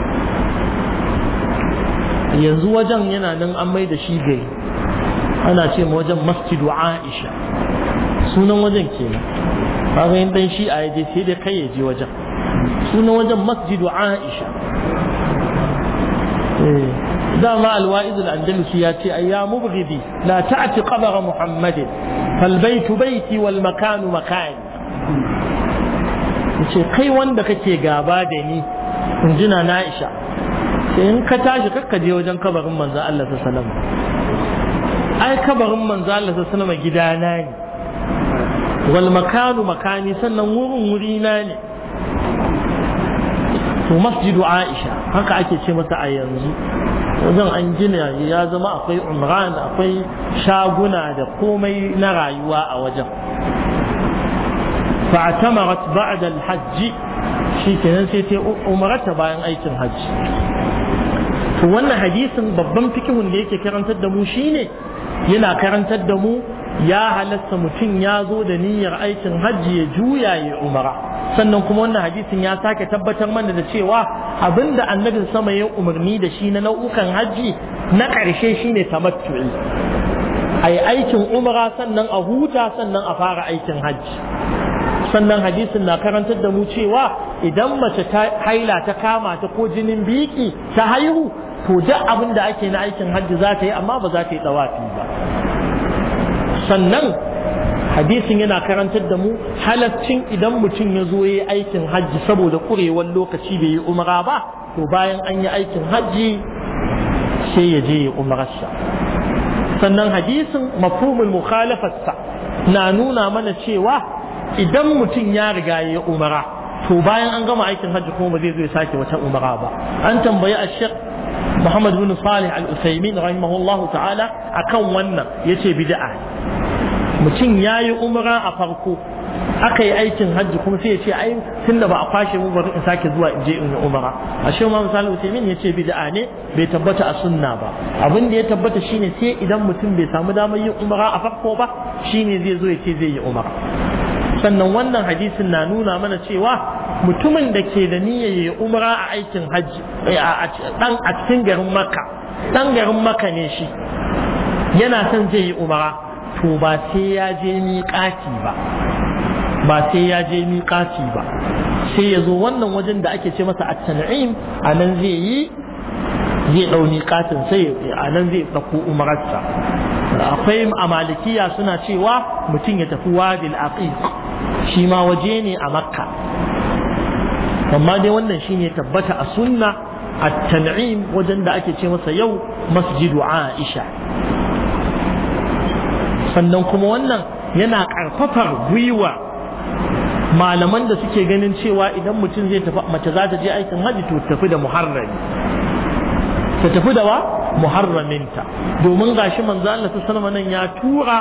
yanzu wajen yana nan an mai da shi gari ana ce ma wajen masjidu Aisha sunan wajen kenan kaga yin dan shi a yaje sai dai kai ya je wajen sunan wajen masjidu Aisha dama alwa'iz al-andalusi ya ce ayya mubghidi la ta'ti qabr Muhammad fal baytu bayti wal makanu makani yace kai wanda kake gaba da ni injina na Aisha sai in ka tashi kakka je wajen kabarin manzo Allah sallallahu alaihi wasallam ai kabarin manzo Allah sallallahu alaihi wasallam gidana ne wal makanu makani sannan wurin wurina ne to masjidu Aisha haka ake ce masa a yanzu wajen an gina ya zama akwai umran akwai shaguna da komai na rayuwa a wajen fa'tamarat ba'da al-hajj shi kenan sai ta umarata bayan aikin hajji to wannan hadisin babban fikihun da yake karantar da mu shine yana karantar da mu ya halasta mutum ya zo da niyyar aikin hajji ya juya ya umara. Sannan kuma wannan hadisin ya sake tabbatar mana da cewa abinda annabi sama ya umarni da shi na nau'ukan hajji na ƙarshe shine tamattu'i, ai aikin umara sannan a huta sannan a fara aikin hajji. Sannan hadisin na karantar da mu cewa idan mace ta haila ta kama ta ko jinin biki ta haihu, to duk abin da ake na aikin hajji za ta yi, amma ba za ta yi tawafi ba. Sannan hadisin yana karantar da mu halaccin idan mutum ya zo yi aikin hajji saboda kurewar lokaci bai yi umara ba, to bayan an yi aikin hajji sai ya je ya umararsa. Sannan hadisin mafhumul mukhalafatsa na nuna mana cewa idan mutum ya riga ya umara, to bayan an gama aikin hajji kuma ba zai zo ya sake wata umara ba. An tambayi Sheikh Muhammad bin Salih Al-Utsaimin rahimahullahu ta'ala akan wannan, yace bid'a. Mutum yayi umara a farko, aka yi aikin hajji kuma sai ya ce ai tunda ba a kwashe mu bari in sake zuwa in je in yi umara. Sheikh Muhammad Salih Al-Utsaimin yace bid'a ne, bai tabbata a sunna ba. Abin da ya tabbata shine sai idan mutum bai samu damar yin umara a farko ba, shine zai zo ya ce zai yi umara. Sannan wannan hadisin na nuna mana cewa mutumin da ke da niyyar ya umra a aikin hajji a cikin garin Makka, dan garin Makka ne shi, yana son zai yi umra, to ba sai ya je miƙati ba sai ya zo wannan wajen da ake ce masa at-tan'im, a nan zai ɗau miƙatin, sai a nan zai ɗauko umararsa. Akwai a malikiya suna cewa mutum ya tafi wadil aqiq, shi ma waje ne a Makka, amma dai wannan shine tabbata a sunna at-tan'im, wajen da ake ce masa yau masjidu Aisha. Sannan kuma wannan yana karfafar gwiwa malaman da suke ganin cewa idan mutum zai tafi, mace za ta je aikin hajji, to tafi da muharrami, ta tafi da wa muharraminta, domin gashi manzo Allah sallallahu alaihi wasallam ya tura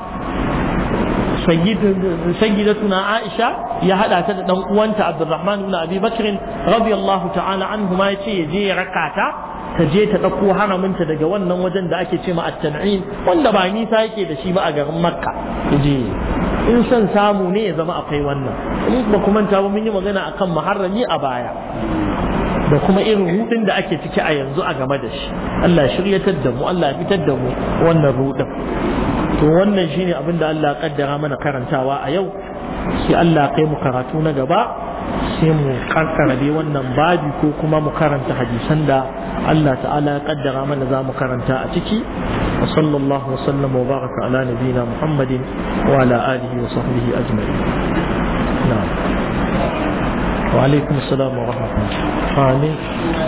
sayyidatuna Aisha ya hada ta da dan uwanta Abdurrahman ibn Abi Bakr radiyallahu ta'ala anhuma, yace ya je ya rakata, ta je ta dauko haraminta daga wannan wajen da ake cewa at-tan'im, wanda ba nisa yake da shi ba a garin Makka. Je in san samu ne ya zama akwai wannan. In ba kuma ta ba mun yi magana akan muharrami a baya da kuma irin rudin da ake ciki a yanzu a game da shi. Allah shiryatar da mu, Allah fitar da mu wannan rudin. To wannan shine abin da Allah ya kaddara mana karantawa a yau, sai Allah kai mu karatu na gaba, sai mu karkara dai wannan babi ko kuma mu karanta hadisan da Allah ta'ala ya kaddara mana za mu karanta a ciki. Wa sallallahu wa sallam wa baraka ala nabiyina Muhammadin wa ala alihi wa sahbihi ajma'in. Na'am. Wa alaikum assalam wa rahmatullah. Amin.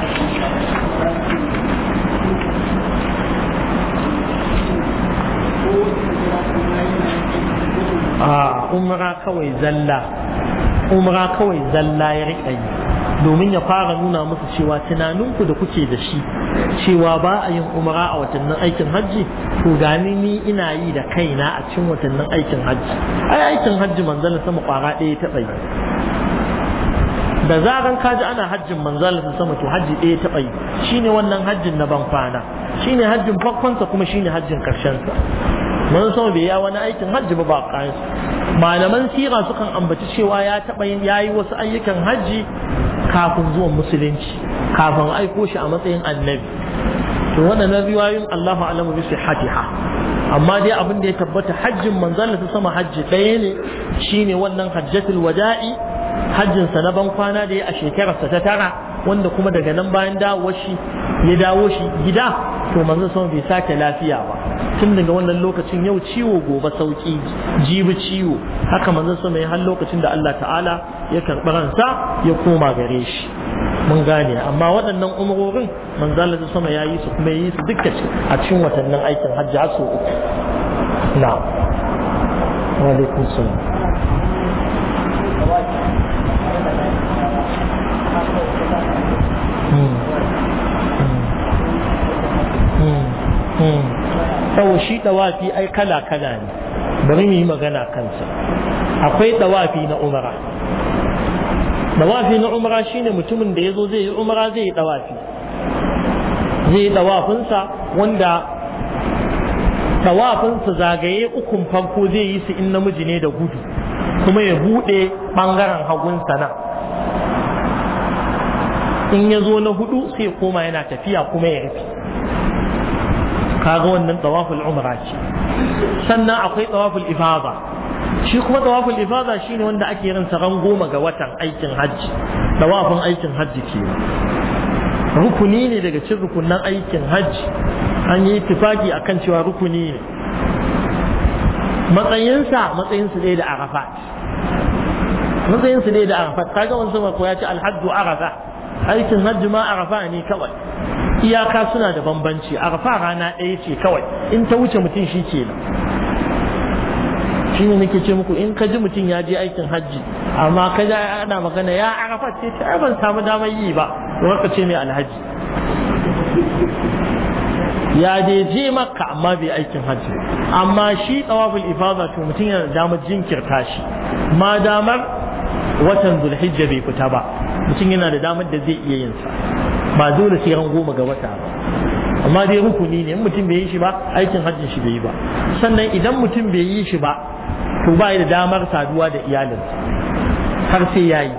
Umra kawai zalla ya riƙa yi, domin ya fara nuna musu cewa tunaninku da kuke da shi cewa ba a yin umra a watannin aikin hajji, to gani ni ina yi da kaina a cikin watannin aikin hajji. Aikin hajji manzon sama kwara ɗaya taɓa yi. Da zaran kaji ana hajjin manzon sama, to hajji ɗaya taɓa yi, shine wannan hajjin na ban kwana, shine hajjin farkonsa kuma shine hajjin ƙarshensa. mun so bai ya wani aikin hajji ba kayan malaman sira sukan ambaci cewa ya taba yayi wasu ayyukan hajji kafin zuwan musulunci, kafin aiko shi a matsayin annabi. to wannan riwayoyin Allahu a'lamu bi sihhatiha, amma dai abin da ya tabbata hajjin manzon Allah sama hajji ɗaya ne, shine wannan hajjatul wada'i, hajjin sa na ban kwana da ya a shekararsa ta tara, wanda kuma daga nan bayan dawo shi gida, to manzon sama bai sake lafiya ba tun daga wannan lokacin. yau ciwo gobe sauki, jibi ciwo, haka manzon sama ya har lokacin da Allah ta'ala ya karɓi ransa ya koma gare shi. mun gane, amma waɗannan umarorin manzon Allah sama ya yi su kuma yi su duka a cikin watannin aikin hajji har sau uku. na'am, wa alaikum salam. sau shi dawafi ai kala-kala ne, bari mu yi magana kansa. akwai dawafi na umara. dawafi na umara shine mutumin da ya zo zai yi umara zai yi dawafi, zai yi dawafinsa wanda tawafinsa zagaye ukun farko zai yi su in namiji ne da gudu kuma ya buɗe ɓangaren hagunsa nan in ya zo na hudu sai koma yana tafiya kuma ya rufe kaga wannan tawaful umra ce sannan akwai tawaful ifada shi kuma tawaful ifada shine wanda ake yin sa ran 10 ga watan aikin hajji tawafin aikin hajji ke rukuni ne daga cikin rukunan aikin hajji an yi ittifaki akan cewa rukuni ne matsayinsa ɗaya da arafat matsayinsa ɗaya da arafat kaga wancan ko ya ce alhajju arafa aikin hajji ma arafa ne kawai iyaka suna da bambanci arafa rana ɗaya ce kawai in ta wuce mutum shi kenan shine nake ce muku in ka ji mutum ya je aikin hajji amma ka ji ana magana ya arafat ce ta ban samu damar yi ba to ka ce mai alhaji ya dai je makka amma bai aikin hajji amma shi tawaful ifada to mutum yana da damar jinkirta shi ma damar watan zulhijja bai fita ba mutum yana da damar da zai iya yin sa ba dole sai ran 10 ga wata ba amma dai rukuni ne in mutum bai yi shi ba aikin hajjin shi bai yi ba sannan idan mutum bai yi shi ba to ba da damar saduwa da iyalinsa har sai yayi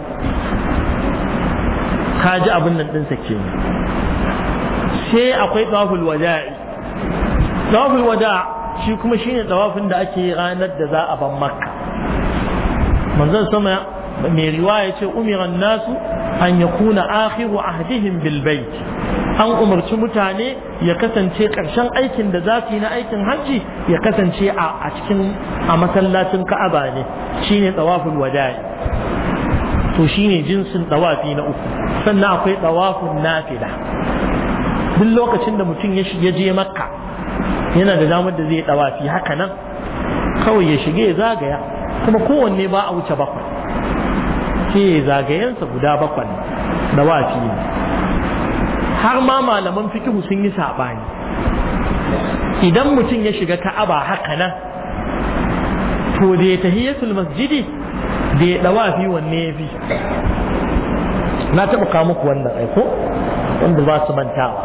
ka ji abin nan ɗinsa ke sai akwai tawaful wada'i tawaful wada' shi kuma shine tawafin da ake ranar da za a ban makka manzon sama mai riwaya ce umiran nasu an yakuna akhiru ahdihim bil bait an umarci mutane ya kasance karshen aikin da za su yi na aikin hajji ya kasance a cikin masallacin Ka'aba ne shine tawaful wada'i to shine jinsin tawafi na uku sannan akwai tawafun nafila duk lokacin da mutum ya je makka yana da damar da zai tawafi haka nan kawai ya shige ya zagaya kuma kowanne ba a wuce 7 sai zagayensa guda 7 tawafi ne har ma malaman fikihu sun yi sabani idan mutum ya shiga ka'aba haka nan to da ya tahiyatul masjidi da ya tawafi wanne ya fi na taɓa kawo muku wannan aiko wanda ba su mantawa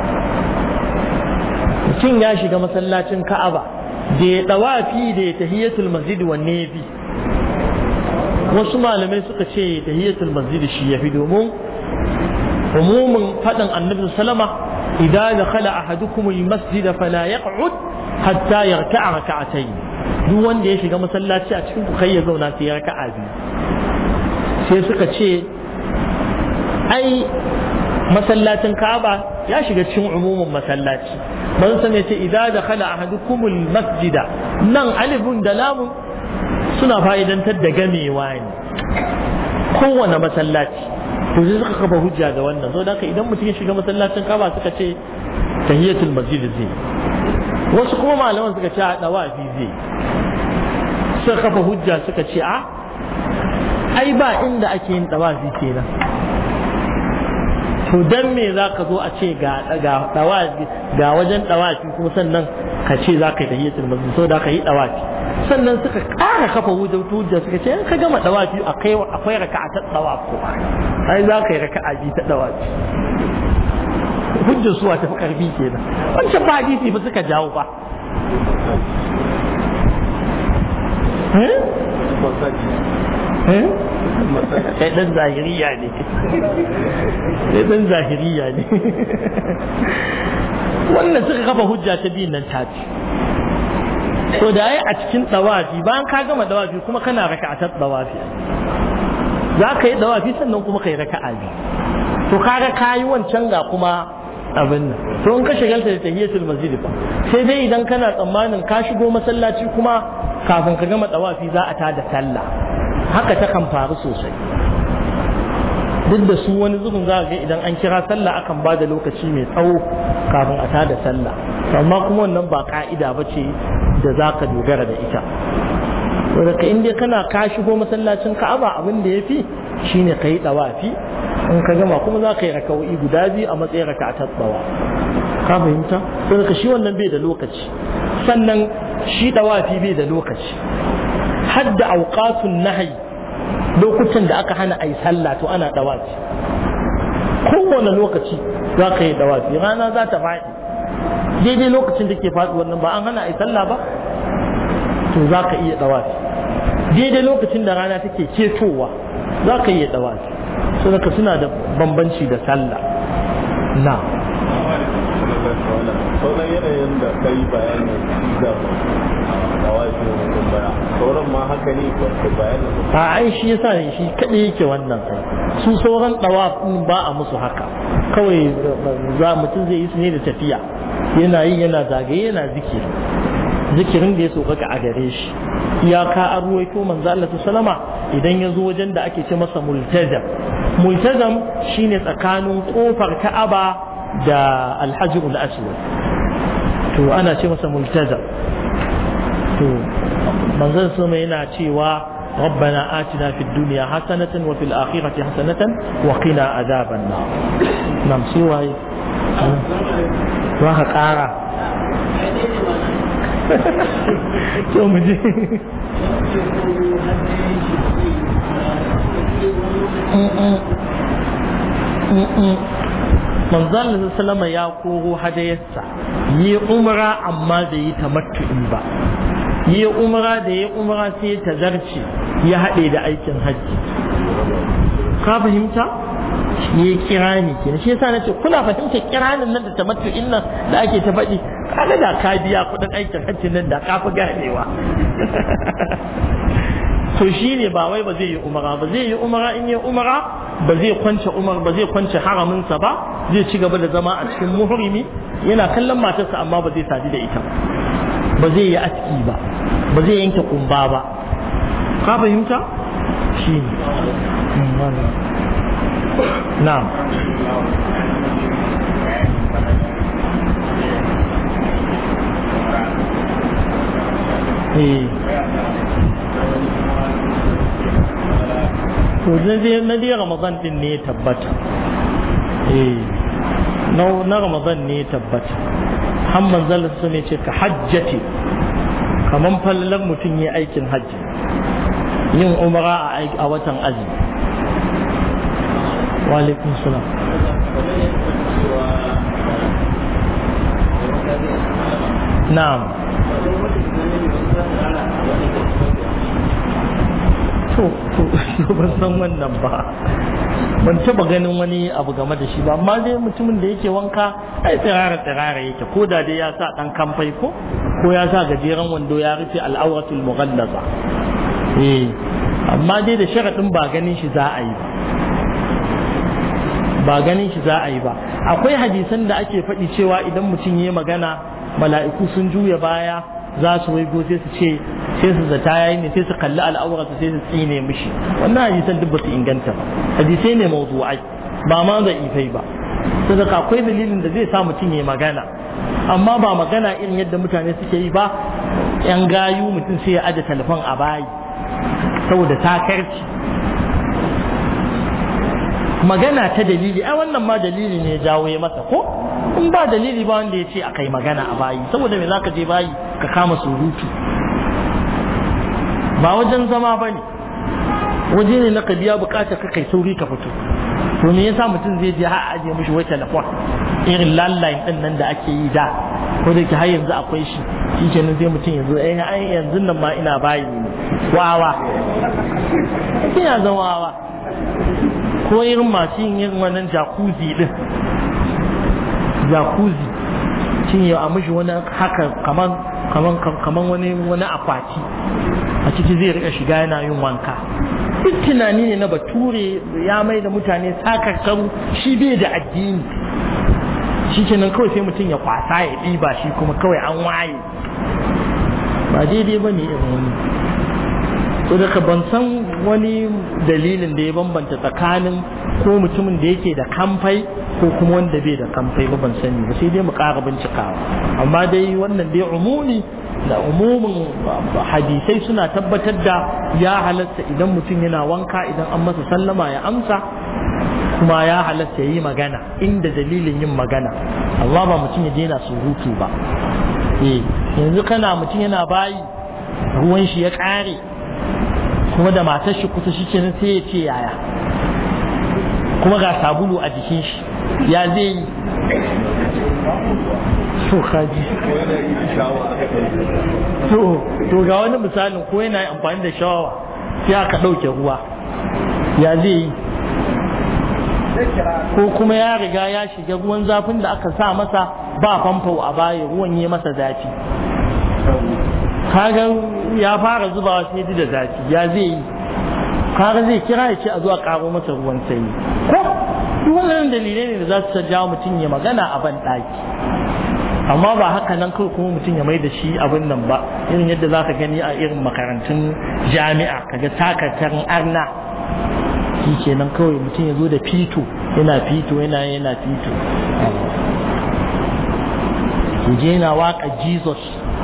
mutum ya shiga masallacin ka'aba da ya tawafi da ya tahiyatul masjidi wanne ya fi wasu malamai suka ce tahiyatul masjidi shi ya fi domin umumin faɗin annabi sallama idan dakhala ahadukum almasjid fala yaq'ud hatta yarka'a rak'atayn duk wanda ya shiga masallaci a cikin ku kai ya zauna sai ya raka'a biyu sai suka ce ai masallacin Ka'aba ya shiga cikin umumin masallaci ban san yace idan dakhala ahadukum almasjid nan alifun da lamun suna fa'idantar da gamewa ne kowane masallaci to sai suka kafa hujja da wannan so da idan mutum ya shiga masallacin Kaaba suka ce tahiyatul masjid zai wasu kuma malaman suka ce a dawafi zai suka kafa hujja suka ce a ai ba inda ake yin dawafi kenan to dan me zaka zo a ce ga dawafi ga wajen dawafi kuma sannan ka ce zaka yi tahiyatul masjid so da ka yi dawafi sannan suka ƙara kafa hujja suka ce in ka gama dawafi akwai raka'a ta dawafi ai za ka yi raka'a bi ta dawafi hujjar suwa ta fi karfi kenan wancan ba hadisi ba suka jawo ba dan zahiriya ne wannan suka kafa hujja ta biyun nan ta ce so da ai a cikin dawafi bayan ka gama dawafi kuma kana raka'atat dawafi za ka yi dawafi sannan kuma ka yi raka'a biyu to kaga kayi wancan ga kuma abin nan to in ka shagalta da tahiyatul masjid fa sai dai idan kana tsammanin ka shigo masallaci kuma kafin ka gama dawafi za a tada sallah haka ta kan faru sosai duk da su wani zubin za ga idan an kira sallah akan ba da lokaci mai tsawo kafin a tada sallah amma kuma wannan ba ka'ida ba ce da za ka dogara da ita wadda ka inda kana ka shigo masallacin ka'aba abin da ya fi shine ka yi ɗawafi in ka gama kuma za ka yi raka'o'i guda biyu a matsayin raka'atar tsawa ka fahimta saboda ka shi wannan bai da lokaci sannan shi ɗawafi bai da lokaci hadda auqatun nahyi lokutan da aka hana ai sallah to ana ɗawafi kowane lokaci za ka yi ɗawafi rana za ta faɗi daidai lokacin da ke faɗuwar nan ba an hana a yi sallah ba to za ka iya ɗawafi daidai lokacin da rana take ketowa za ka iya ɗawafi so daga suna da bambanci da sallah na sauran yanayin da ka yi bayanin da ɗawafi sauran ma haka ne ba bayanin a ai shi yasa ne shi kaɗai yake wannan su sauran ɗawafin ba a musu haka kawai za mutum zai yi su ne da tafiya yana yi yana zagaye yana zikirin da ya sokaka a gare shi iyaka an ruwaito manzo Allah sallama idan ya zo wajen da ake ce masa multazam shine tsakanin kofar Ka'aba da Al-Hajjul Aswad to ana ce masa multazam to manzo sallama yana cewa ربنا آتنا في الدنيا حسنة وفي الآخرة حسنة وقنا عذاب النار نعم سوى وها قارا شو مجي manzo Allah sallama ya koro hadayarsa yi umra amma bai yi tamattu'in ba yi umra da ya umra sai ta zarce ya haɗe da aikin hajji ka fahimta ya kirani kenan shi yasa nace kuna fahimta kiranin nan da tamattu'in nan da ake ta faɗi kaga da ka biya kuɗin aikin hajji nan da ka fi ganewa to shine ba wai ba zai yi umra ba zai yi umra in yi umra ba zai kwance umar ba zai kwance haraminsa ba zai ci gaba da zama a cikin muhrimi yana kallon matarsa amma ba zai sadu da ita ba zai yi aski ba ba zai yanke kumba ba ka fahimta shi ne na'am to na dai Ramadan din ne ya tabbata na Ramadan ne ya tabbata har manzal su ne ce ka hajjati kaman fallan mutum yi aikin hajji yin umra a watan azumi wa alaikum salam na'am to ban san wannan ba ban taba ganin wani abu game da shi ba amma dai mutumin da yake wanka ai tsirara yake ko da dai ya sa dan kamfai ko ya sa gajeren wando ya rufe al'auratul mughallaza amma dai da sharadin ba ganin shi za a yi ba ganin shi za a yi ba akwai hadisan da ake faɗi cewa idan mutum yayi magana mala'iku sun juya baya za su waigo sai su ce sai su zata yayi ne sai su kalli al'aurarsa sai su tsine mishi wannan hadisan duk ba su inganta ba hadisai ne mawdu'ai ba ma da ifai ba saboda akwai dalilin da zai sa mutum ya magana amma ba magana irin yadda mutane suke yi ba yan gayu mutum sai ya aje telefon a bayi saboda takarci magana ta dalili ai wannan ma dalili ne ya jawo ya masa ko in ba dalili ba wanda ya ce a kai magana a bayi saboda me zaka je bayi ka kama surutu ba wajen zama ba ne waje ne na ka biya bukatar ka kai sauri ka fito to me yasa mutum zai je har aje mishi wai telefon irin landline din nan da ake yi da ko da ke har yanzu akwai shi shikenan sai mutum yanzu ai yanzu nan ma ina bayi ne wawa ina zama wawa ko irin masu yin irin wannan jacuzzi din jacuzzi shin ya a mishi wani haka kaman wani akwati a ciki zai rika shiga yana yin wanka duk tunani ne na bature ya mai da mutane sakarkaru shi bai da addini shi kenan kawai sai mutum ya kwasa ya ɗiba shi kuma kawai an waye ba daidai ba ne irin wani so daga ban san wani dalilin da ya bambanta tsakanin ko mutumin da yake da kamfai ko kuma wanda bai da kamfai ba ban sani ba sai dai mu ƙara bincikawa amma dai wannan dai umumi da umumin hadisai suna tabbatar da ya halatta idan mutum yana wanka idan an masa sallama ya amsa kuma ya halatta ya yi magana inda dalilin yin magana Allah ba mutum ya daina surutu ba yanzu kana mutum yana bayi ruwan shi ya ƙare kuma da matar shi kusa shi kenan sai ya ce yaya kuma ga sabulu a jikin shi ya zai yi to kaji to ga wani misalin ko yana amfani da shawawa sai aka ɗauke ruwa ya zai yi ko kuma ya riga ya shiga ruwan zafin da aka sa masa ba famfo a baya ruwan ya masa zafi kaga ya fara zubawa sai ji da zafi ya zai yi kaga zai kira ya ce a zuwa karo masa ruwan sanyi ko duk wannan dalilai ne da za su jawo mutum ya magana a ban ɗaki amma ba haka nan kawai kuma mutum ya mai da shi abin nan ba irin yadda za ka gani a irin makarantun jami'a kaga takatarin arna shi kenan kawai mutum ya zo da fito yana fito je yana waka Jesus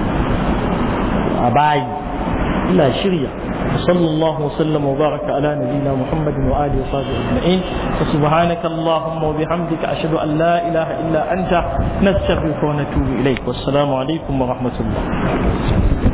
a bayi ila shirya صلى الله وسلم وبارك على نبينا محمد وآله وصحبه أجمعين وسبحانك اللهم وبحمدك أشهد أن لا إله إلا أنت نستغفرك ونتوب إليك والسلام عليكم ورحمة الله